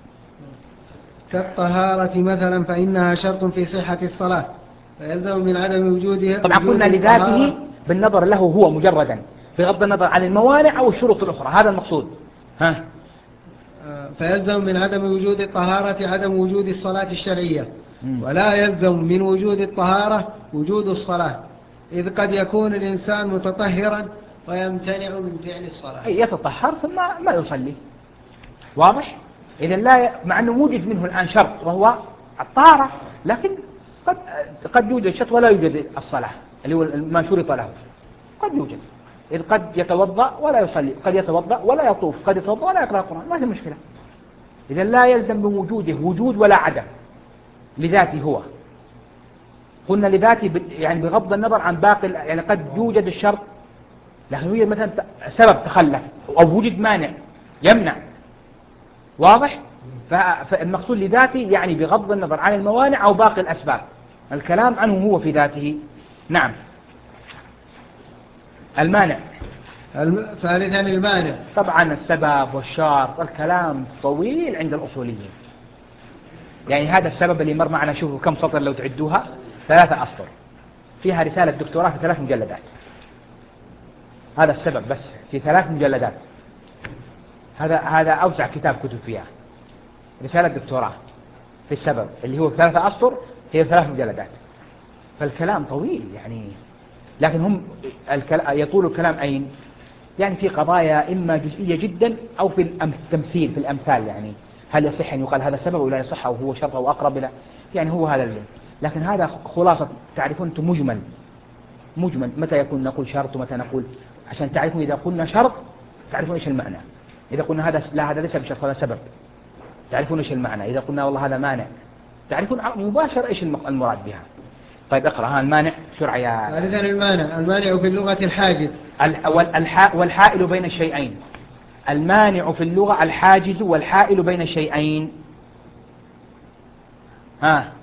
كالطهارة مثلا فإنها شرط في صحة الصلاة، فيلزم من عدم وجودها. طبعا قلنا لذاته بالنظر له هو مجردا، بغض النظر عن الموانع أو الشروط الأخرى، هذا المقصود. ها. فيلزم من عدم وجود الطهارة عدم وجود الصلاة الشرعية، ولا يلزم من وجود الطهارة وجود الصلاة، إذ قد يكون الإنسان متطهرا ويمتنع من فعل الصلاة. أي يتطهر ثم ما يصلي. واضح؟ إذا لا ي... مع أنه وجد منه الآن شرط وهو الطهارة، لكن قد قد يوجد شرط ولا يوجد الصلاة اللي هو ما شرط له، قد يوجد. إذ قد يتوضأ ولا يصلي، قد يتوضأ ولا يطوف، قد يتوضأ ولا يقرأ القرآن، ما في مشكلة. إذا لا يلزم من وجوده وجود ولا عدم لذاته هو. قلنا لذاته ب... يعني بغض النظر عن باقي، يعني قد يوجد الشرط لكن يوجد مثلا سبب تخلف أو وجد مانع يمنع. واضح؟ فالمقصود لذاته يعني بغض النظر عن الموانع أو باقي الأسباب، الكلام عنه هو في ذاته. نعم. المانع ثالثا المانع، طبعا السبب والشرط الكلام طويل عند الأصوليين. يعني هذا السبب اللي مر معنا، شوفوا كم سطر لو تعدوها، ثلاثة أسطر، فيها رسالة دكتوراه في ثلاث مجلدات. هذا السبب بس في ثلاث مجلدات، هذا هذا أوسع كتاب كتب فيها رسالة دكتوراه في السبب اللي هو ثلاثة أسطر، هي ثلاث مجلدات. فالكلام طويل يعني، لكن هم يطول الكلام أين؟ يعني في قضايا إما جزئية جدا أو في التمثيل في الأمثال، يعني هل يصح أن يقال هذا سبب ولا يصح أو هو شرط أو أقرب إلى، يعني هو هذا اللي. لكن هذا خلاصة، تعرفون أنتم مجمل مجمل متى يكون نقول شرط ومتى نقول، عشان تعرفون إذا قلنا شرط تعرفون إيش المعنى، إذا قلنا هذا لا هذا ليس بشرط هذا سبب تعرفون إيش المعنى، إذا قلنا والله هذا مانع تعرفون مباشر إيش المراد بها. طيب اقرأ. ها المانع سرعة يا. ثالثا المانع، المانع في اللغة الحاجز والحائل بين الشيئين. المانع في اللغة الحاجز والحائل بين الشيئين. ها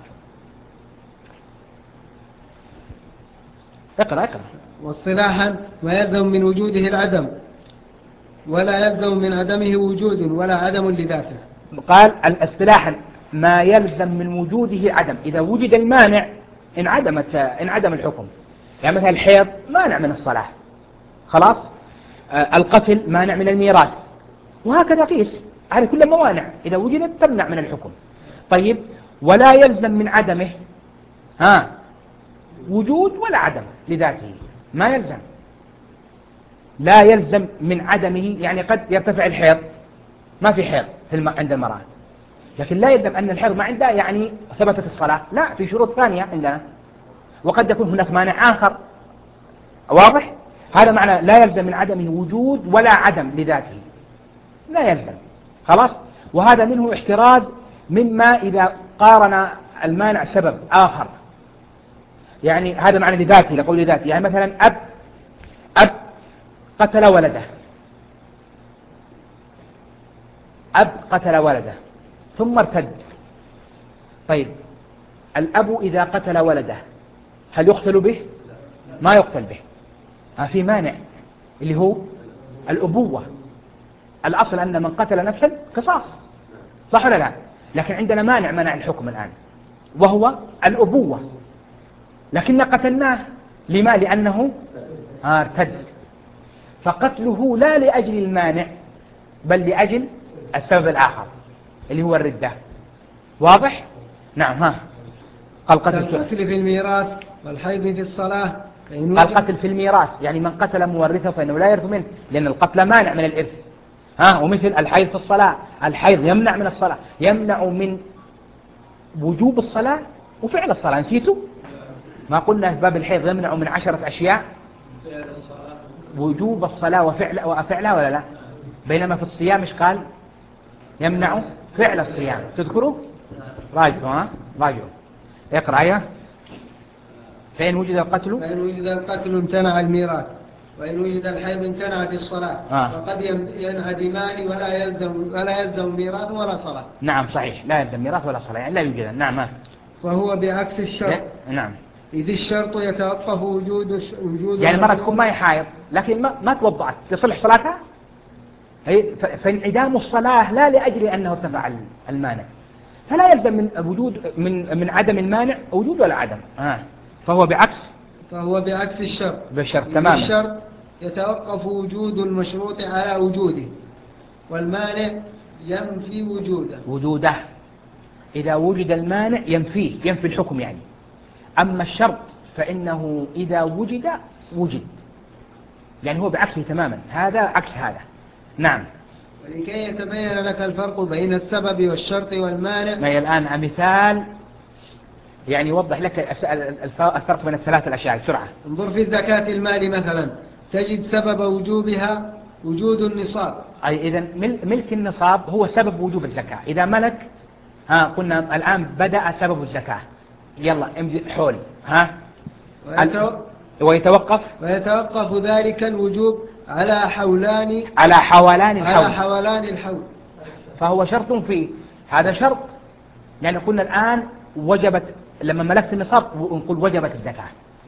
اقرأ اقرأ. واصطلاحا ما يلزم من وجوده العدم، ولا يلزم من عدمه وجود ولا عدم لذاته. قال الاصطلاحا ما يلزم من وجوده عدم، إذا وجد المانع انعدمت انعدم الحكم. يعني مثلا الحيض مانع من الصلاة خلاص، آه القتل مانع من الميراث، وهكذا قيس، هذه كلها موانع إذا وجدت تمنع من الحكم. طيب ولا يلزم من عدمه ها وجود ولا عدم لذاته، ما يلزم، لا يلزم من عدمه. يعني قد يرتفع الحيض، ما في حيض في الم... عند المرأة، لكن لا يلزم أن الحيض ما عندها يعني ثبتت الصلاة، لا، في شروط ثانية عندنا، وقد يكون هناك مانع آخر. واضح؟ هذا معنى لا يلزم من عدمه وجود ولا عدم لذاته، لا يلزم خلاص. وهذا منه احتراز مما إذا قارن المانع سبب آخر، يعني هذا معنى لذاته لقول لذاته. يعني مثلا أب أب قتل ولده، أب قتل ولده ثم ارتد. طيب الأب إذا قتل ولده هل يقتل به؟ ما يقتل به، ها في مانع اللي هو الأبوة. الأصل أن من قتل نفسا قصاص، صح ولا لا؟ لكن عندنا مانع منع الحكم الآن وهو الأبوة، لكن قتلناه لما؟ لأنه ارتد، فقتله لا لأجل المانع بل لأجل السبب الآخر اللي هو الردة. واضح؟ نعم. ها قال قتل في الميراث والحيض في الصلاة. قال قتل في الميراث، يعني من قتل مورثه فإنه لا يرث منه، لأن القتل مانع من الإرث. ها ومثل الحيض في الصلاة، الحيض يمنع من الصلاة، يمنع من وجوب الصلاة وفعل الصلاة. نسيتوا ما قلنا في باب الحيض يمنع من عشرة أشياء؟ وجوب الصلاة وفعل وفعلها ولا لا؟ بينما في الصيام مش قال يمنع فعل الصيام؟ تذكروا؟ راجعوا ها راجعوا اقرأ آية. فإن وجد القتل فإن وجد القتل امتنع الميراث، وإن وجد الحيض امتنعت الصلاة. آه. وقد ينهدمان ولا يلزم ولا يلزم ميراث ولا صلاة. نعم صحيح، لا يلزم ميراث ولا صلاة، يعني لا يوجد. نعم. فهو بعكس الشرط. نعم. إذ الشرط يتوقف وجود وجود يعني مرة تكون ما هي حائض لكن ما, ما توضعت تصلح صلاتها، هي فانعدام الصلاة لا لأجل أنه ارتفع المانع، فلا يلزم من وجود من من عدم المانع وجود ولا عدم. آه. فهو بعكس فهو بعكس الشرط. بالشرط تماما. الشرط يتوقف وجود المشروط على وجوده، والمانع ينفي وجوده. وجوده إذا وجد المانع ينفيه، ينفي الحكم يعني. أما الشرط فإنه إذا وجد وجد، يعني هو بعكسه تماما، هذا عكس هذا. نعم. ولكي يتبين لك الفرق بين السبب والشرط والمانع، ما الآن مثال يعني يوضح لك الفرق بين الثلاث الأشياء بسرعة. انظر في زكاة المال مثلا، تجد سبب وجوبها وجود النصاب. أي إذن ملك النصاب هو سبب وجوب الزكاة. إذا ملك ها قلنا الآن بدأ سبب الزكاة، يلا امزق حول ها ويتو... ويتوقف ويتوقف ذلك الوجوب على حولان على حولان الحول على حولان الحول، فهو شرط فيه. هذا شرط، يعني قلنا الآن وجبت لما ملكت النصاب ونقول وجبت الزكاة.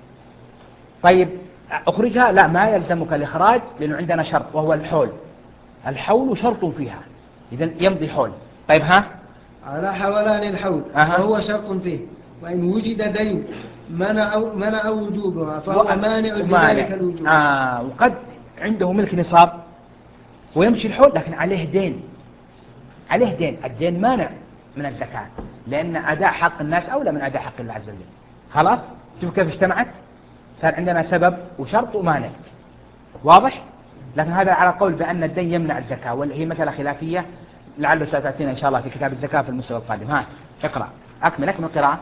طيب أخرجها، لا ما يلزمك الإخراج لأنه عندنا شرط وهو الحول، الحول شرط فيها إذن يمضي حول. طيب ها على حولان الحول أه. فهو شرط فيه، وإن وجد دين منع منع وجوبها فهو مانع لذلك الوجوب. آه. وقد عنده ملك نصاب ويمشي الحول لكن عليه دين، عليه دين، الدين مانع من الزكاة لأن أداء حق الناس أولى من أداء حق الله عز وجل. خلاص شوف كيف اجتمعت، صار عندنا سبب وشرط ومانع. واضح؟ لكن هذا على قول بأن الدين يمنع الزكاة، وهي مسألة خلافية لعله ستأتينا إن شاء الله في كتاب الزكاة في المستوى القادم. ها اقرأ أكمل أكمل القراءة.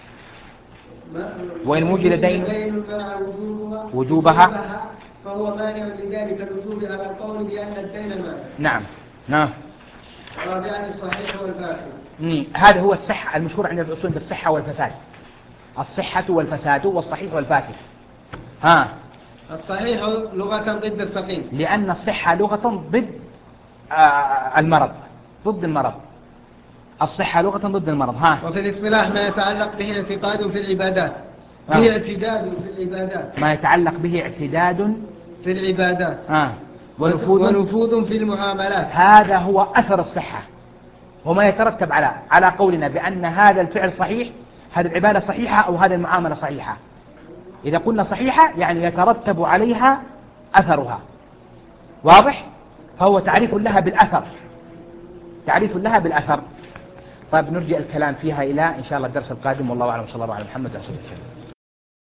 وإن وجد دين وجوبها فهو مانع لذلك الوجوب على القول بأن الدين مانع. نعم. نعم. رابعا الصحيح والفاسد. هذا هو الصحة المشهور عند الأصول بالصحة والفساد، الصحة والفساد والصحيح والفاسد. ها الصحيح لغة ضد السقيم، لأن الصحة لغة ضد آه المرض، ضد المرض. الصحة لغة ضد المرض. ها وفي الاصطلاح ما يتعلق به اعتقاد في العبادات، به اعتداد في العبادات، ما يتعلق به اعتداد في العبادات آه. ونفوذ ونفوذ في المعاملات. هذا هو أثر الصحة، وما يترتب على على قولنا بأن هذا الفعل صحيح، هذه العبادة صحيحة أو هذه المعاملة صحيحة. إذا قلنا صحيحة يعني يترتب عليها أثرها، واضح؟ فهو تعريف لها بالأثر، تعريف لها بالأثر. طيب نرجع الكلام فيها إلى إن شاء الله الدرس القادم، والله أعلم، صلى الله على محمد وعلى آله وصحبه.